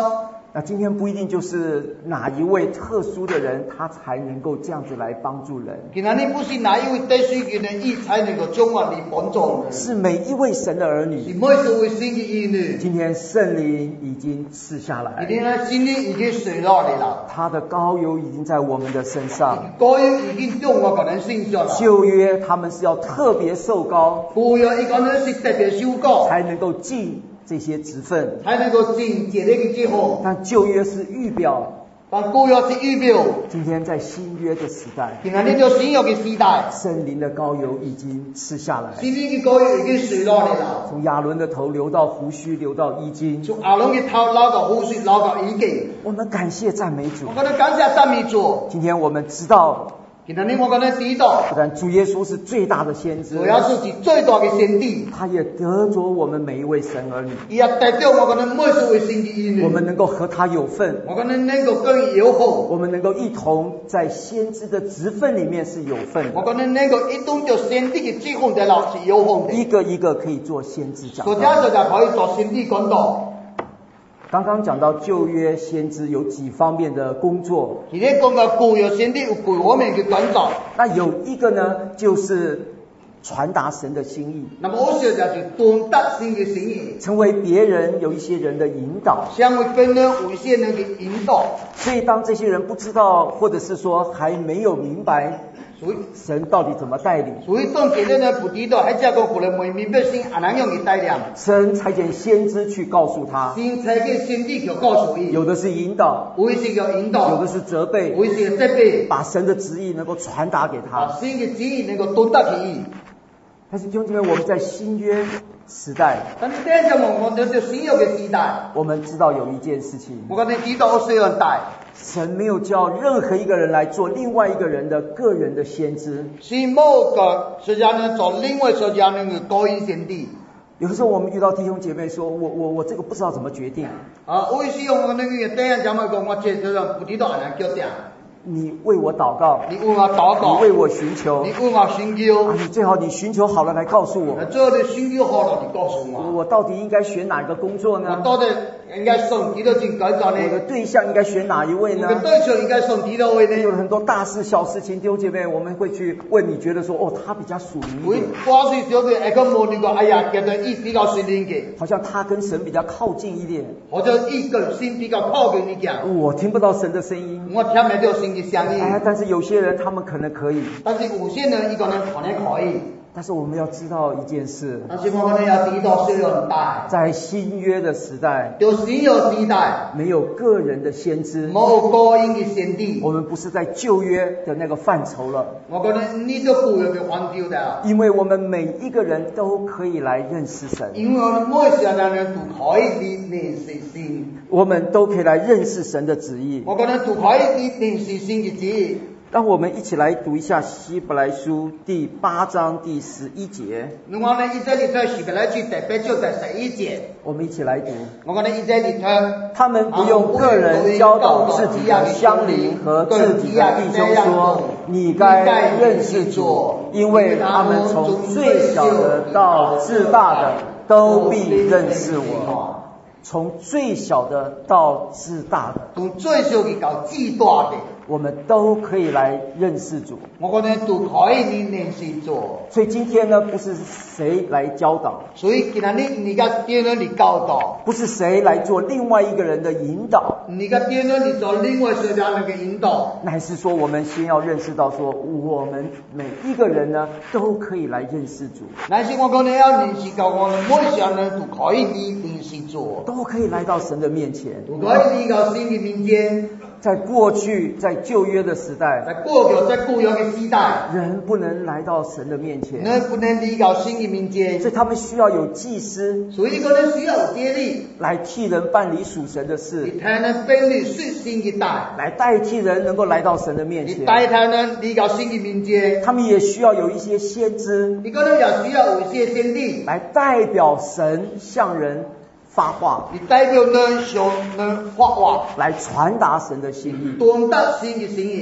那今天不一定就是哪一位特殊的人，他才能够这样子来帮助人。 今天不是哪一位特殊嘅人，伊才能够将我嚟帮助人。 是每一位神的儿女。 是每一位神嘅兒女。 今天聖靈已經賜下來。 今天咧，聖靈已經垂落嚟啦。 他的膏油已經在我們的身上。 膏油已經將我個人身上啦。 舊約他們是要特別受膏。 舊約伊個人是特別受膏，才能夠進這些職分， 才能夠進這類嘅職務。 但舊約是預表， 但舊約是預表。 今天在新約的時代， 今天呢個新約嘅時代， 聖靈的膏油已經賜下來， 聖靈嘅膏油已經垂落嚟啦。 從亞倫的頭流到鬍鬚，流到衣襟， 從亞倫嘅頭流到鬍鬚，流到衣襟。 我們感謝讚美主。 我覺得感謝讚美主。 今天我們知道。 今天我跟他知道， 但主耶穌是最大的先知， 主耶穌是最大的先知， 他也得着我們每一位神兒女， 也得着我跟他每一位神的兒女， 我們能夠和他有份， 我跟他能夠跟他有份， 我們能夠一同在先知的職分裡面是有份的， 我跟他能夠一同做先知的職分的老是有份的， 一個一個可以做先知講道， 所以就可以做先知講道。 剛剛講到舊約先知有幾方面的工作， 今天講到舊約先知有幾方面嘅工作， 那有一個呢，就是傳達神的心意。 那麼我說就係傳達神嘅心意， 成為別人有一些人的引導， 成為別人有一些人嘅引導。 所以當這些人不知道，或者是說還沒有明白神到底怎麼帶領， 所以當這些人不知道，還這個可能沒明白神怎樣嘅帶領， 神差遣先知去告訴他， 神差遣先知去告訴他， 有的是引導， 有的是有引導， 有的是責備， 有的是責備， 把神的旨意能夠傳達給他， 把神嘅旨意能夠傳達給他。 但是弟兄姊妹，我們在新約時代， 但是現在我們在新約嘅時代， 我們知道有一件事情， 我哋知道世人大， 神沒有叫任何一個人來做另外一個人的個人的先知， 是冇個實際上做另外實際上嘅個人先知。 有的時候我們遇到弟兄姐妹說，我我我這個不知道怎麼決定。 啊，有時候我那個這樣講咪講，我這這不知道怎樣決定。 你為我禱告， 你為我禱告， 你為我尋求， 你為我尋求， 啊，你最好你尋求好了來告訴我。 最後你尋求好了，你告訴我。 我到底應該選哪個工作呢？ 我到底應該選幾多件工作呢？ 我的對象應該選哪一位呢？ 我的對象應該選幾多位呢？ 有很多大事小事情，弟兄姐妹，我們會去問你，覺得說，哦，他比較屬靈一點。 我是覺得，哎，個冇那個，哎呀，覺得伊比較屬靈嘅， 好像他跟神比較靠近一點， 或者伊跟神比較靠近一點。 我聽不到神的聲音， 我聽唔到神嘅聲音。 哎，但是有些人他們可能可以， 但是有些人一個人可能可以。 但是我們要知道一件事， 但是我們要知道世人大， 在新約的時代， 就新約時代， 沒有個人的先知， 冇個人嘅先知。 我們不是在舊約的那個範疇了。 我覺得呢個舊約嘅範疇的， 因為我們每一個人都可以來認識神， 因為我們每一個人都可以認識神， 我們都可以來認識神的旨意。 我覺得都可以認識神嘅旨意。 讓我們一起來讀一下希伯來書第八章第十一節。 我們一齊嚟睇希伯來書第八章第十一節。我們一起來讀。我們一齊嚟睇。 他們不用個人教導自己的鄉鄰和自己的弟兄說，你該認識主，因為他們從最小的到至大的都必認識我。從最小的到至大的， 從最小的到至大的， 我們都可以來認識主。 我覺得都可以認識主。 所以今天呢，不是誰來教導， 所以今天你你個點呢？你教導， 不是誰來做另外一個人的引導， 你個點呢？你做另外一個人的引導， 乃是說我們先要認識到，說我們每一個人呢，都可以來認識主。 乃是我講你要認識到，我們每一個人都可以認識主。 都可以來到神的面前， 都可以嚟到神的面前。 在過去，在舊約的時代， 在過去，在舊約的時代， 人不能來到神的面前， 人不能嚟到神的面前， 所以他們需要有祭司， 所以可能需要有接力來替人辦理屬神的事， 才能辦理屬神的代， 來代替人能夠來到神的面前， 代替人嚟到神的面前。他們也需要有一些先知， 你可能也需要有一些先知， 來代表神向人發話， 你代表人向人發話， 來傳達神的心意， 傳達神的心意。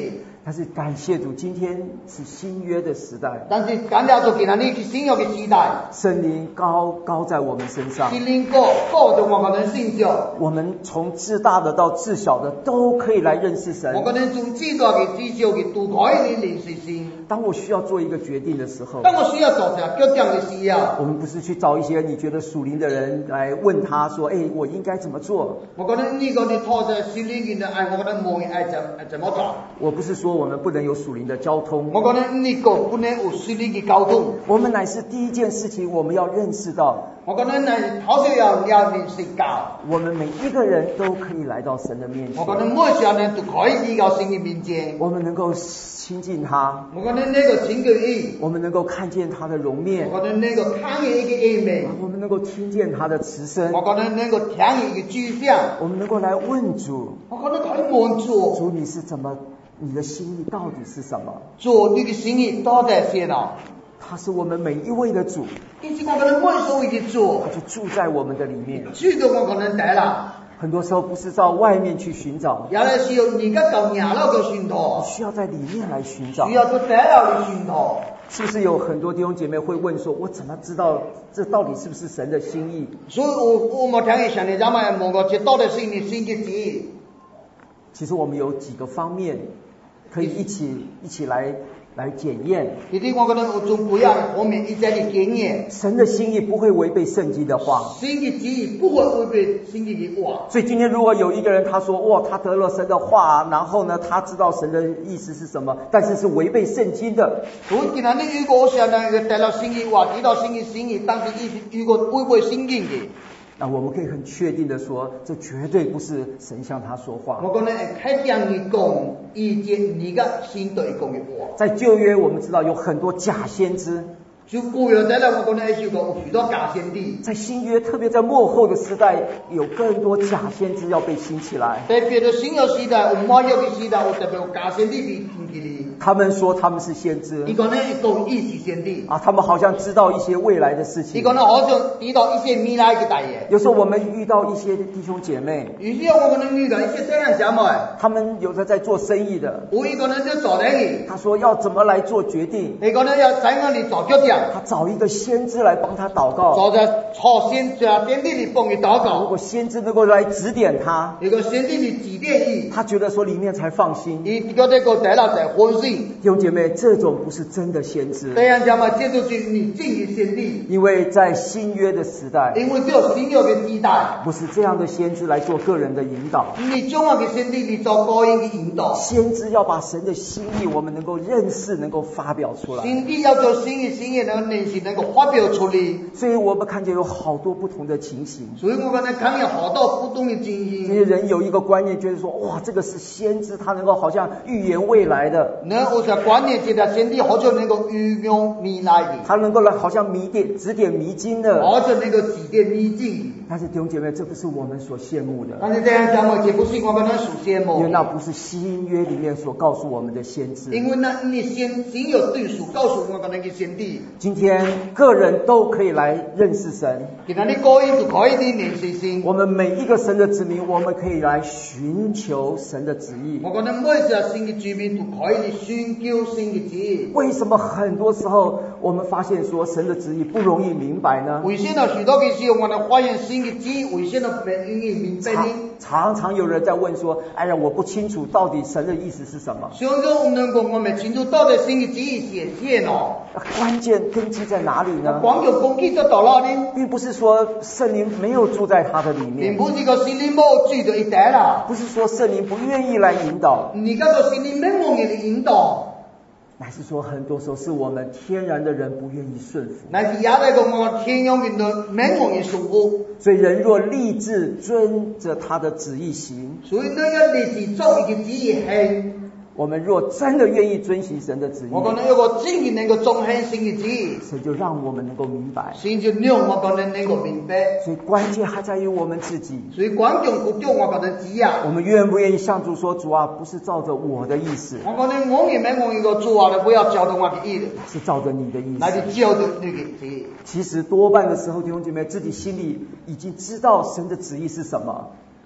但是感谢主，今天是新约的时代。 但是感謝主，今日呢是新約嘅時代， 聖靈高高在我們身上， 聖靈高高在我們身上。 我們從至大的到至小的都可以來認識神。 我可能從至大嘅至小嘅都可以嚟認識神。 當我需要做一個決定的時候， 當我需要做下決定嘅時候， 我們不是去找一些你覺得屬靈的人來問他說：“哎，我應該怎麼做？” 我覺得呢個你拖着聖靈嘅人，哎，我覺得冇人愛怎怎麼做。我不是說我們不能有屬靈的交通， 我覺得呢個不能有屬靈嘅交通。 我們乃是第一件事情，我們要認識到， 我覺得呢，頭先要要認識到， 我們每一個人都可以來到神的面前。 我覺得每個人都可以嚟到神嘅面前， 我們能夠親近他。 我覺得呢個親近佢， 我們能夠看見他的容面。 我覺得呢個看見一個意面， 我們能夠聽見他的詞聲。 我覺得呢個聽見一個指向。 我們能夠來問主， 我覺得可以問主， 主你是怎麼？你的心意到底是什麼？ 主，你的心意到底是哪？ 他是我們每一位的主， 他是我們每一位的主， 他就住在我們的裡面。 住到我們的了。 很多時候不是到外面去尋找， 有的時候你家到nhà樓去尋找， 需要在裡面來尋找， 需要到底樓去尋找。 是不是有很多弟兄姐妹會問說，我怎麼知道這到底是不是神的心意？ 所以我我冇聽佢上嚟，咱們問過這到底是你心嘅旨意。 其實我們有幾個方面可以一起一起來來檢驗。 其實我覺得我從不要方面一再的檢驗。 神的心意不會違背聖經的話。 神嘅旨意不會違背聖經嘅話。 所以今天如果有一個人他說，哇，他得了神的話，然後呢，他知道神的意思是什麼，但是是違背聖經的。 所以今日呢，如果想呢得了神嘅話，知道神嘅心意，但是意思如果違背聖經嘅。 那我們可以很確定的說，這絕對不是神向他說話。 我覺得係向你講，以及你嘅心對講嘅話。 在舊約，我們知道有很多假先知。 就舊約仔咧，我覺得係少過許多假先知。 在新約，特別在末後的時代，有更多假先知要被興起來。 特別在新約時代，有末後嘅時代，有特別有假先知被興起嚟。 他們說他們是先知。 一個呢，講伊是先知。 啊，他們好像知道一些未來的事情。 一個呢，好像知道一些未來嘅大嘢。 有時候我們遇到一些弟兄姐妹， 有時候我可能遇到一些這樣姐妹， 他們有的在做生意的。 有一個呢就做生意。 他說要怎麼來做決定？ 一個呢要怎樣嚟做決定？ 他找一個先知來幫他禱告。 找着錯先知啊，先知嚟幫佢禱告。 如果先知能夠來指點他， 一個先知嚟指點佢， 他覺得說裡面才放心。 佢覺得個第一才放心。 弟兄姐妹，這種不是真的先知。 這樣講嘛，這就是你真嘅先知。 因為在新約的時代， 因為只有新約嘅時代， 不是這樣的先知來做個人的引導。 你將我嘅先知嚟做個人嘅引導。 先知要把神的心意，我們能夠認識，能夠發表出來。 先知要做神嘅心意，能夠認識，能夠發表出嚟。 所以我們看見有好多不同的情形。 所以我剛才看見好多不同的情形。 這些人有一個觀念，覺得說，哇，這個是先知，他能夠好像預言未來的。 那我想觀念覺得先知好像能夠預言未來的。他能夠來好像迷點指點迷津的。 好像能夠指點迷津。 但是弟兄姐妹，這不是我們所羨慕的。 但是這樣講，這不是我們所羨慕。 因為那不是新約裡面所告訴我們的先知。 因為那你先先有對數告訴我們那個先知。 今天個人都可以來認識神。 今天你個人都可以嚟認識神。 我們每一個神的子民，我們可以來尋求神的旨意。 我覺得每一個神嘅子民都可以嚟尋求神嘅旨意。 為什麼很多時候我們發現說神的旨意不容易明白呢？ 為什麼許多嘅時候我哋發現神嘅旨意為什麼不容易明白呢？ 常常有人在問說：哎呀，我不清楚到底神的意思是什麼。 常常我們講我們清楚到底神嘅旨意是乜嘢？ 關鍵根基在哪裡呢？ 關鍵根基在到哪裡？ 並不是說聖靈沒有住在他的裡面， 並不是個聖靈冇住在一帶啦。 不是說聖靈不願意來引導， 你嗰個聖靈沒願意嚟引導。 乃是說很多時候是我們天然的人不願意順服， 乃是也係個我天然嘅人沒願意順服。 所以人若立志遵着他的旨意行， 所以呢要立志做一個旨意行。 我們若真的願意遵行神的旨意， 我覺得有個真嘅能夠遵行神嘅旨意， 神就讓我們能夠明白， 神就讓我覺得能夠明白。 所以關鍵還在於我們自己。 所以關鍵不叫我覺得只啊， 我們願不願意向主說：主啊，不是照着我的意思。 我覺得我也沒我一個主啊，不要照着我的意思， 是照着你的意思。 那就照着你的旨意。 其實多半的時候，弟兄姐妹自己心裡已經知道神的旨意是什麼。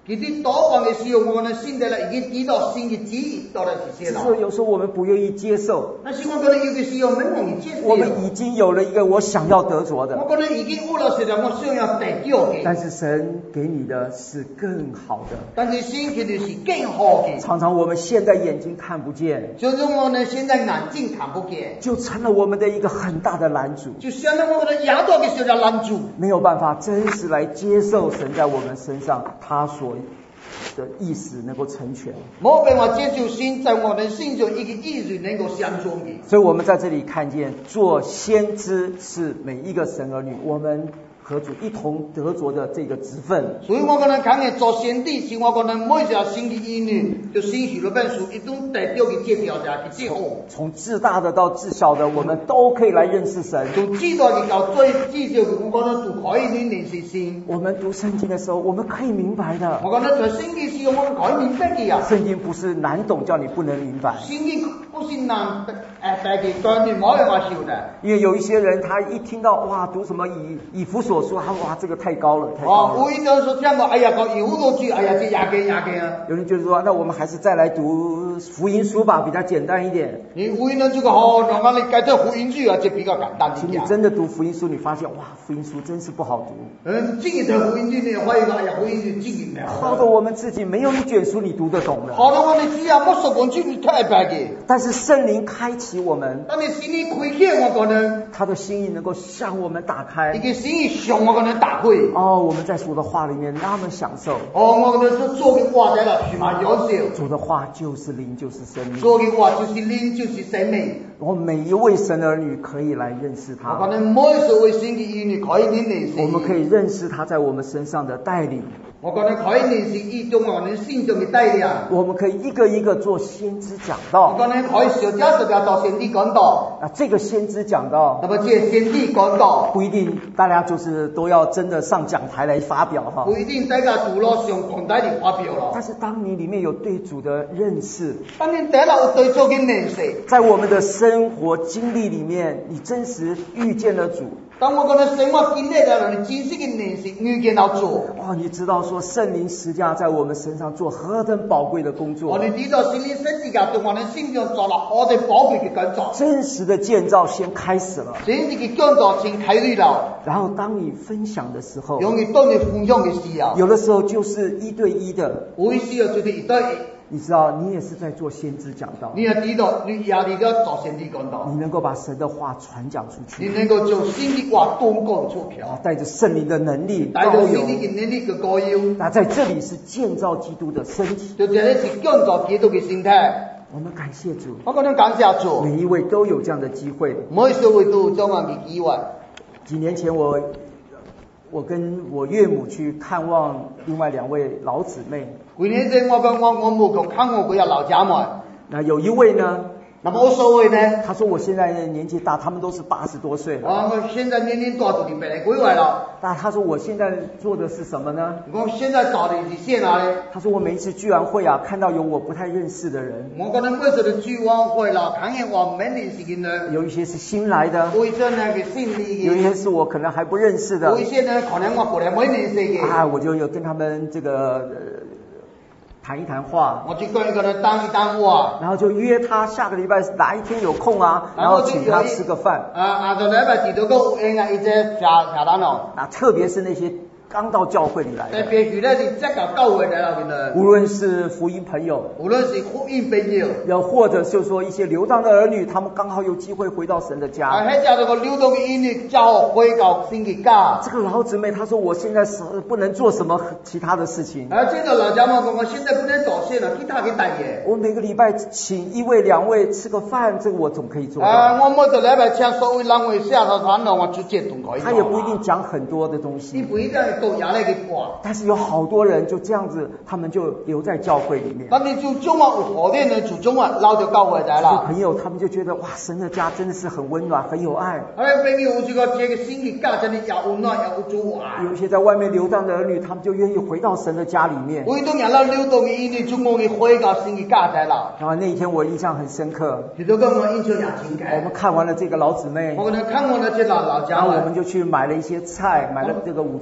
其實多講嘅時候，我哋現在咧已經知道神嘅旨意到底是些只啦。 是有時候我們不願意接受。 但是我覺得有嘅時候，沒容易接受。 我們已經有了一個我想要得着的。 我覺得已經有了實在我想要得着嘅。 但是神給你的是更好的。 但是神給你是更好嘅。 常常我們現在眼睛看不見， 就像我哋現在眼睛看不見， 就成了我們的一個很大的攔阻。 就相當我哋亞當嘅時候攔阻， 沒有辦法真實來接受神在我們身上他所的意思能夠成全， 冇辦法接受神在我們身上一個意思能夠相傳嘅。 所以我們在這裡看見做先知是每一個神兒女我們和主一同得着的這個職分。 所以我可能看見做先知是我可能每一個神嘅兒女就神許了本書一種代表嘅接表者嘅最後。 從至大的到至小的，我們都可以來認識神。 從至大嘅到最至小嘅，我可能都可以去認識神。 我們讀聖經的時候，我們可以明白的。 我可能在聖經時候，我們可以明白嘅呀。 聖經不是難懂，叫你不能明白。 聖經不是難誒白嘅，叫你冇辦法受的。 因為有一些人，他一聽到哇讀什麼以以弗所書，他哇這個太高了，太高了。 哦，有一種說聽到，哎呀個以弗所書，哎呀這壓嘅壓嘅啊。 有人就是說，那我們還是再來讀福音書吧，比較簡單一點。 你福音書這個好，那麼你改成福音書啊，就比較簡單啲。 其實你真的讀福音書，你發現哇，福音書真是不好讀。 嗯，這個福音書你發現哎呀，福音書真嘅好的，我們自己沒有一卷書你讀得懂的。 好的，我哋只有冇熟本書你太白嘅。 但是聖靈開啟我們， 但係心裡開啟我可能， 他的心意能夠向我們打開。 一個心意向我可能打開。 哦，我們在主的話裡面那麼享受。 哦，我可能就做嘅話在啦，係嘛有少。 主的話就是靈，就是生命。 做嘅話就是靈，就是生命。 我們每一位神兒女可以來認識他。 我可能每一位神嘅兒女可以認識。 我們可以認識他在我們身上的帶領。 我可能可以認識一種我們心中嘅帶領。 我們可以一個一個做先知講道。 我可能可以小家小家做先知講道。 啊，這個先知講道， 那麼這先知講道不一定大家就是都要真的上講台來發表哈。 不一定大家都落上講台嚟發表了。 但是當你裡面有對主的認識， 當你得到對主嘅認識， 在我們的生活經歷裡面，你真實遇見了主。 當我可能生活經歷了你真實嘅認識，遇見到主。 哇，你知道說聖靈實價在我們身上做何等寶貴的工作。 我哋知道聖靈實價對我哋心中做了何等寶貴嘅工作。 真實的建造先開始了。 真實嘅建造先開始了。 然後當你分享的時候， 用你當你分享嘅時候， 有的時候就是一對一的。 有時候就是一對一。 你知道，你也是在做先知講道。 你也知道，你也你要做先知講道。 你能夠把神的話傳講出去。 你能夠將神的話東講出去。 帶着聖靈的能力， 帶着聖靈嘅能力嘅高油。 那在這裡是建造基督的身體。 就這裡是建造基督嘅身體。 我們感謝主。 我可能感謝主。 每一位都有這樣的機會。 每一位都有這樣嘅機會。 幾年前我。我跟我岳母去看望另外兩位老姊妹。 幾年前我跟我我母去看望佢嘅老姐妹。 那有一位呢？ 那麼我所謂呢？ 他說我現在年紀大，他們都是八十多歲了。 啊，我現在年齡大都已經百來歸位了。 但他說我現在做的是什麼呢？ 我現在找的是線哪裡？ 他說我每一次聚完會啊，看到有我不太認識的人。 我可能每次的聚完會了，看見我沒認識的人。 有一些是新來的。 有一些呢是新嚟嘅。 有一些是我可能還不認識的。 有一些呢可能我本來沒認識嘅。 啊，我就有跟他們這個。呃談一談話， 我去跟一個人談一談話， 然後就約他下個禮拜哪一天有空啊，然後請他吃個飯。 啊啊，就禮拜幾多個應該一隻下下單咯。 那特別是那些剛到教會裡來的， 特別是呢，你這個教會來了的， 無論是福音朋友， 無論是福音朋友， 又或者就是說一些流蕩的兒女，他們剛好有機會回到神的家。 啊，還叫這個流動的兒女叫回到神的家。 這個老姊妹她說，我現在是不能做什麼其他的事情。 啊，這個老家嘛講，我現在不能做些了，其他嘅大嘢。 我每個禮拜請一位兩位吃個飯，這個我總可以做到。 啊，我每個禮拜請所謂兩位下個飯了，我直接都可以。 他也不一定講很多的東西。 你不一定要多壓那個話。 但是有好多人就這樣子，他們就留在教會裡面。 但你就中啊，好多人就中啊，撈到教會來了。 朋友他們就覺得哇，神的家真的是很溫暖，很有愛。 哎，朋友這個這個心裡家真的要溫暖，要足愛。 有一些在外面流蕩的兒女，他們就願意回到神的家裡面。 為到人啦流動的兒女，就願意回到神的家來了。 然後那一天我印象很深刻。 你都跟我印象也深刻。 我們看完了這個老姊妹， 我可能看完了這老老家。 然後我們就去買了一些菜，買了這個午餐。 我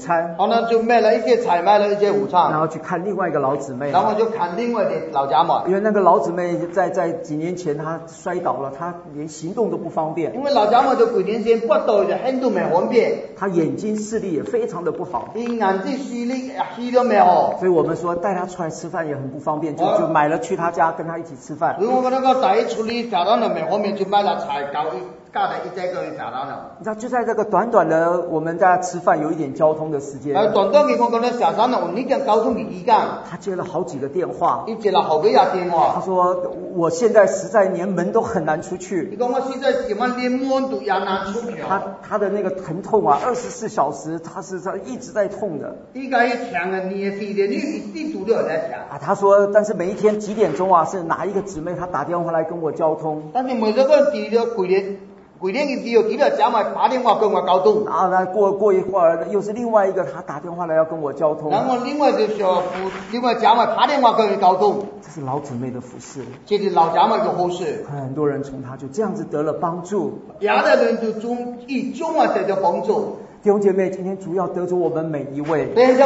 呢就买了一些菜，买了一些午餐， 然后去看另外一个老姊妹， 然后就看另外的老家嘛。 因为那个老姊妹在在几年前她摔倒了，她连行动都不方便。 因为老家嘛就几年前骨倒就很都没方便， 她眼睛视力也非常的不好， 你眼睛视力视都没好。 所以我们说带她出来吃饭也很不方便，就就买了去她家跟她一起吃饭。 所以我跟那个带伊出去吃饭了没方便，就买了菜搞一。搞得一再个人吃饭了。 你知道，就在这个短短的我们在吃饭有一点交通的时间， 呃，短短的我跟他吃饭了，你讲交通的时间， 他接了好几个电话， 他接了好几个电话。 他说我现在实在连门都很难出去。 你讲我现在怎么连门都也难出去？ 他他的那个疼痛啊，二十四小时他是他一直在痛的。 应该强啊，你也是的，你你肚子也在强啊。他说，但是每一天几点钟啊，是哪一个姊妹她打电话来跟我交通？ 但是每这个第了几年。几年以后，第了家嘛打电话跟我交通， 然后呢，过过一会儿又是另外一个他打电话来要跟我交通， 然后另外就是另外家嘛打电话跟我交通， 这是老姊妹的服侍， 这是老家嘛的好事。 很多人从他就这样子得了帮助， 有的人就从一种啊得到帮助。 弟兄姐妹，今天主要得着我们每一位。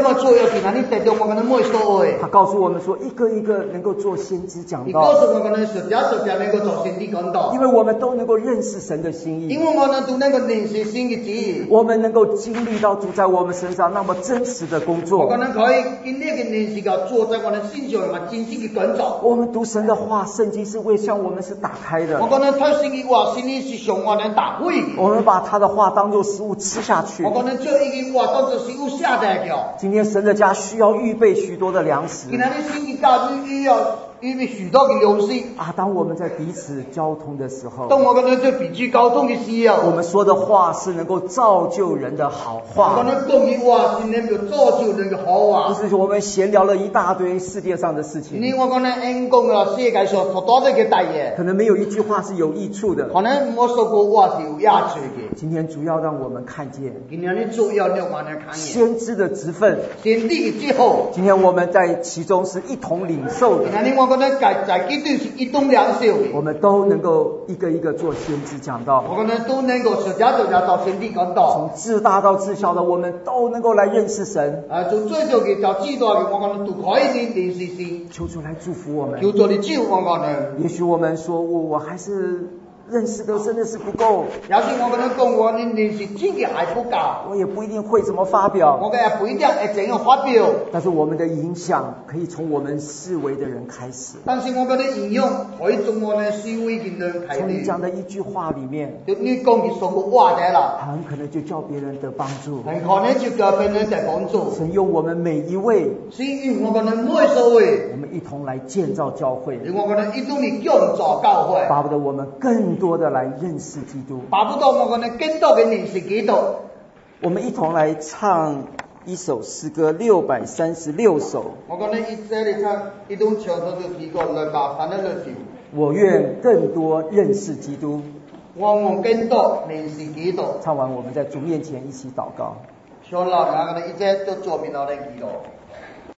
他告诉我们说，一个一个能够做先知讲道。因为我们都能够认识神的心意。因为我们都能够认识神的旨意。我们能够经历到主在我们身上那么真实的工作。我们可以经历嘅认识到主在我们身上那么真实的工作。我们读神的话，圣经是为向我们是打开的。我们读神的话，圣经是向我们打开的。我们把他的话当作食物吃下去。我可能做一句话当作食物下代掉。今天神的家需要预备许多的粮食。今天的神的家需要预备许多的粮食。啊，当我们在彼此交通的时候，当我们在彼此交通的时候，我们说的话是能够造就人的好话。我们讲的话是能够造就人的好话。不是我们闲聊了一大堆世界上的事情。你我讲呢，恩讲了世界上好多的个大嘢，可能没有一句话是有益处的。可能我说过话是有益处的。今天主要让我们看见，今天的主要让我们看见先知的职分，先知的之后，今天我们在其中是一同领受的。今天我觉得在在基督是一同领受的。我们都能够一个一个做先知讲道。我们都能够实家就要做先知讲道。从至大到至小的，我们都能够来认识神。啊，从最小的到至大的，我们都可以认识神。求主来祝福我们。求主来祝福我们。也许我们说我我还是。认识的真的是不够，要是我跟他讲我认识自己还不够，我也不一定会怎么发表，我也不一定会怎样发表。但是我们的影响可以从我们四围的人开始。但是我们的影响可以从我们四围的人开始。从你讲的一句话里面，就你讲的说个话的了，很可能就叫别人得帮助，很可能就叫别人得帮助。神用我们每一位，神用我们每一位，我们一同来建造教会，我们一同来建造教会，巴不得我们更多的来认识基督，巴不得我们更多的认识基督。我们一同来唱一首诗歌六百三十六首。我跟你一起来唱，一同唱到就提过六百三十六首。我愿更多认识基督，我愿更多认识基督。唱完，我们在主面前一起祷告。上来，我们一起都做面来祈祷。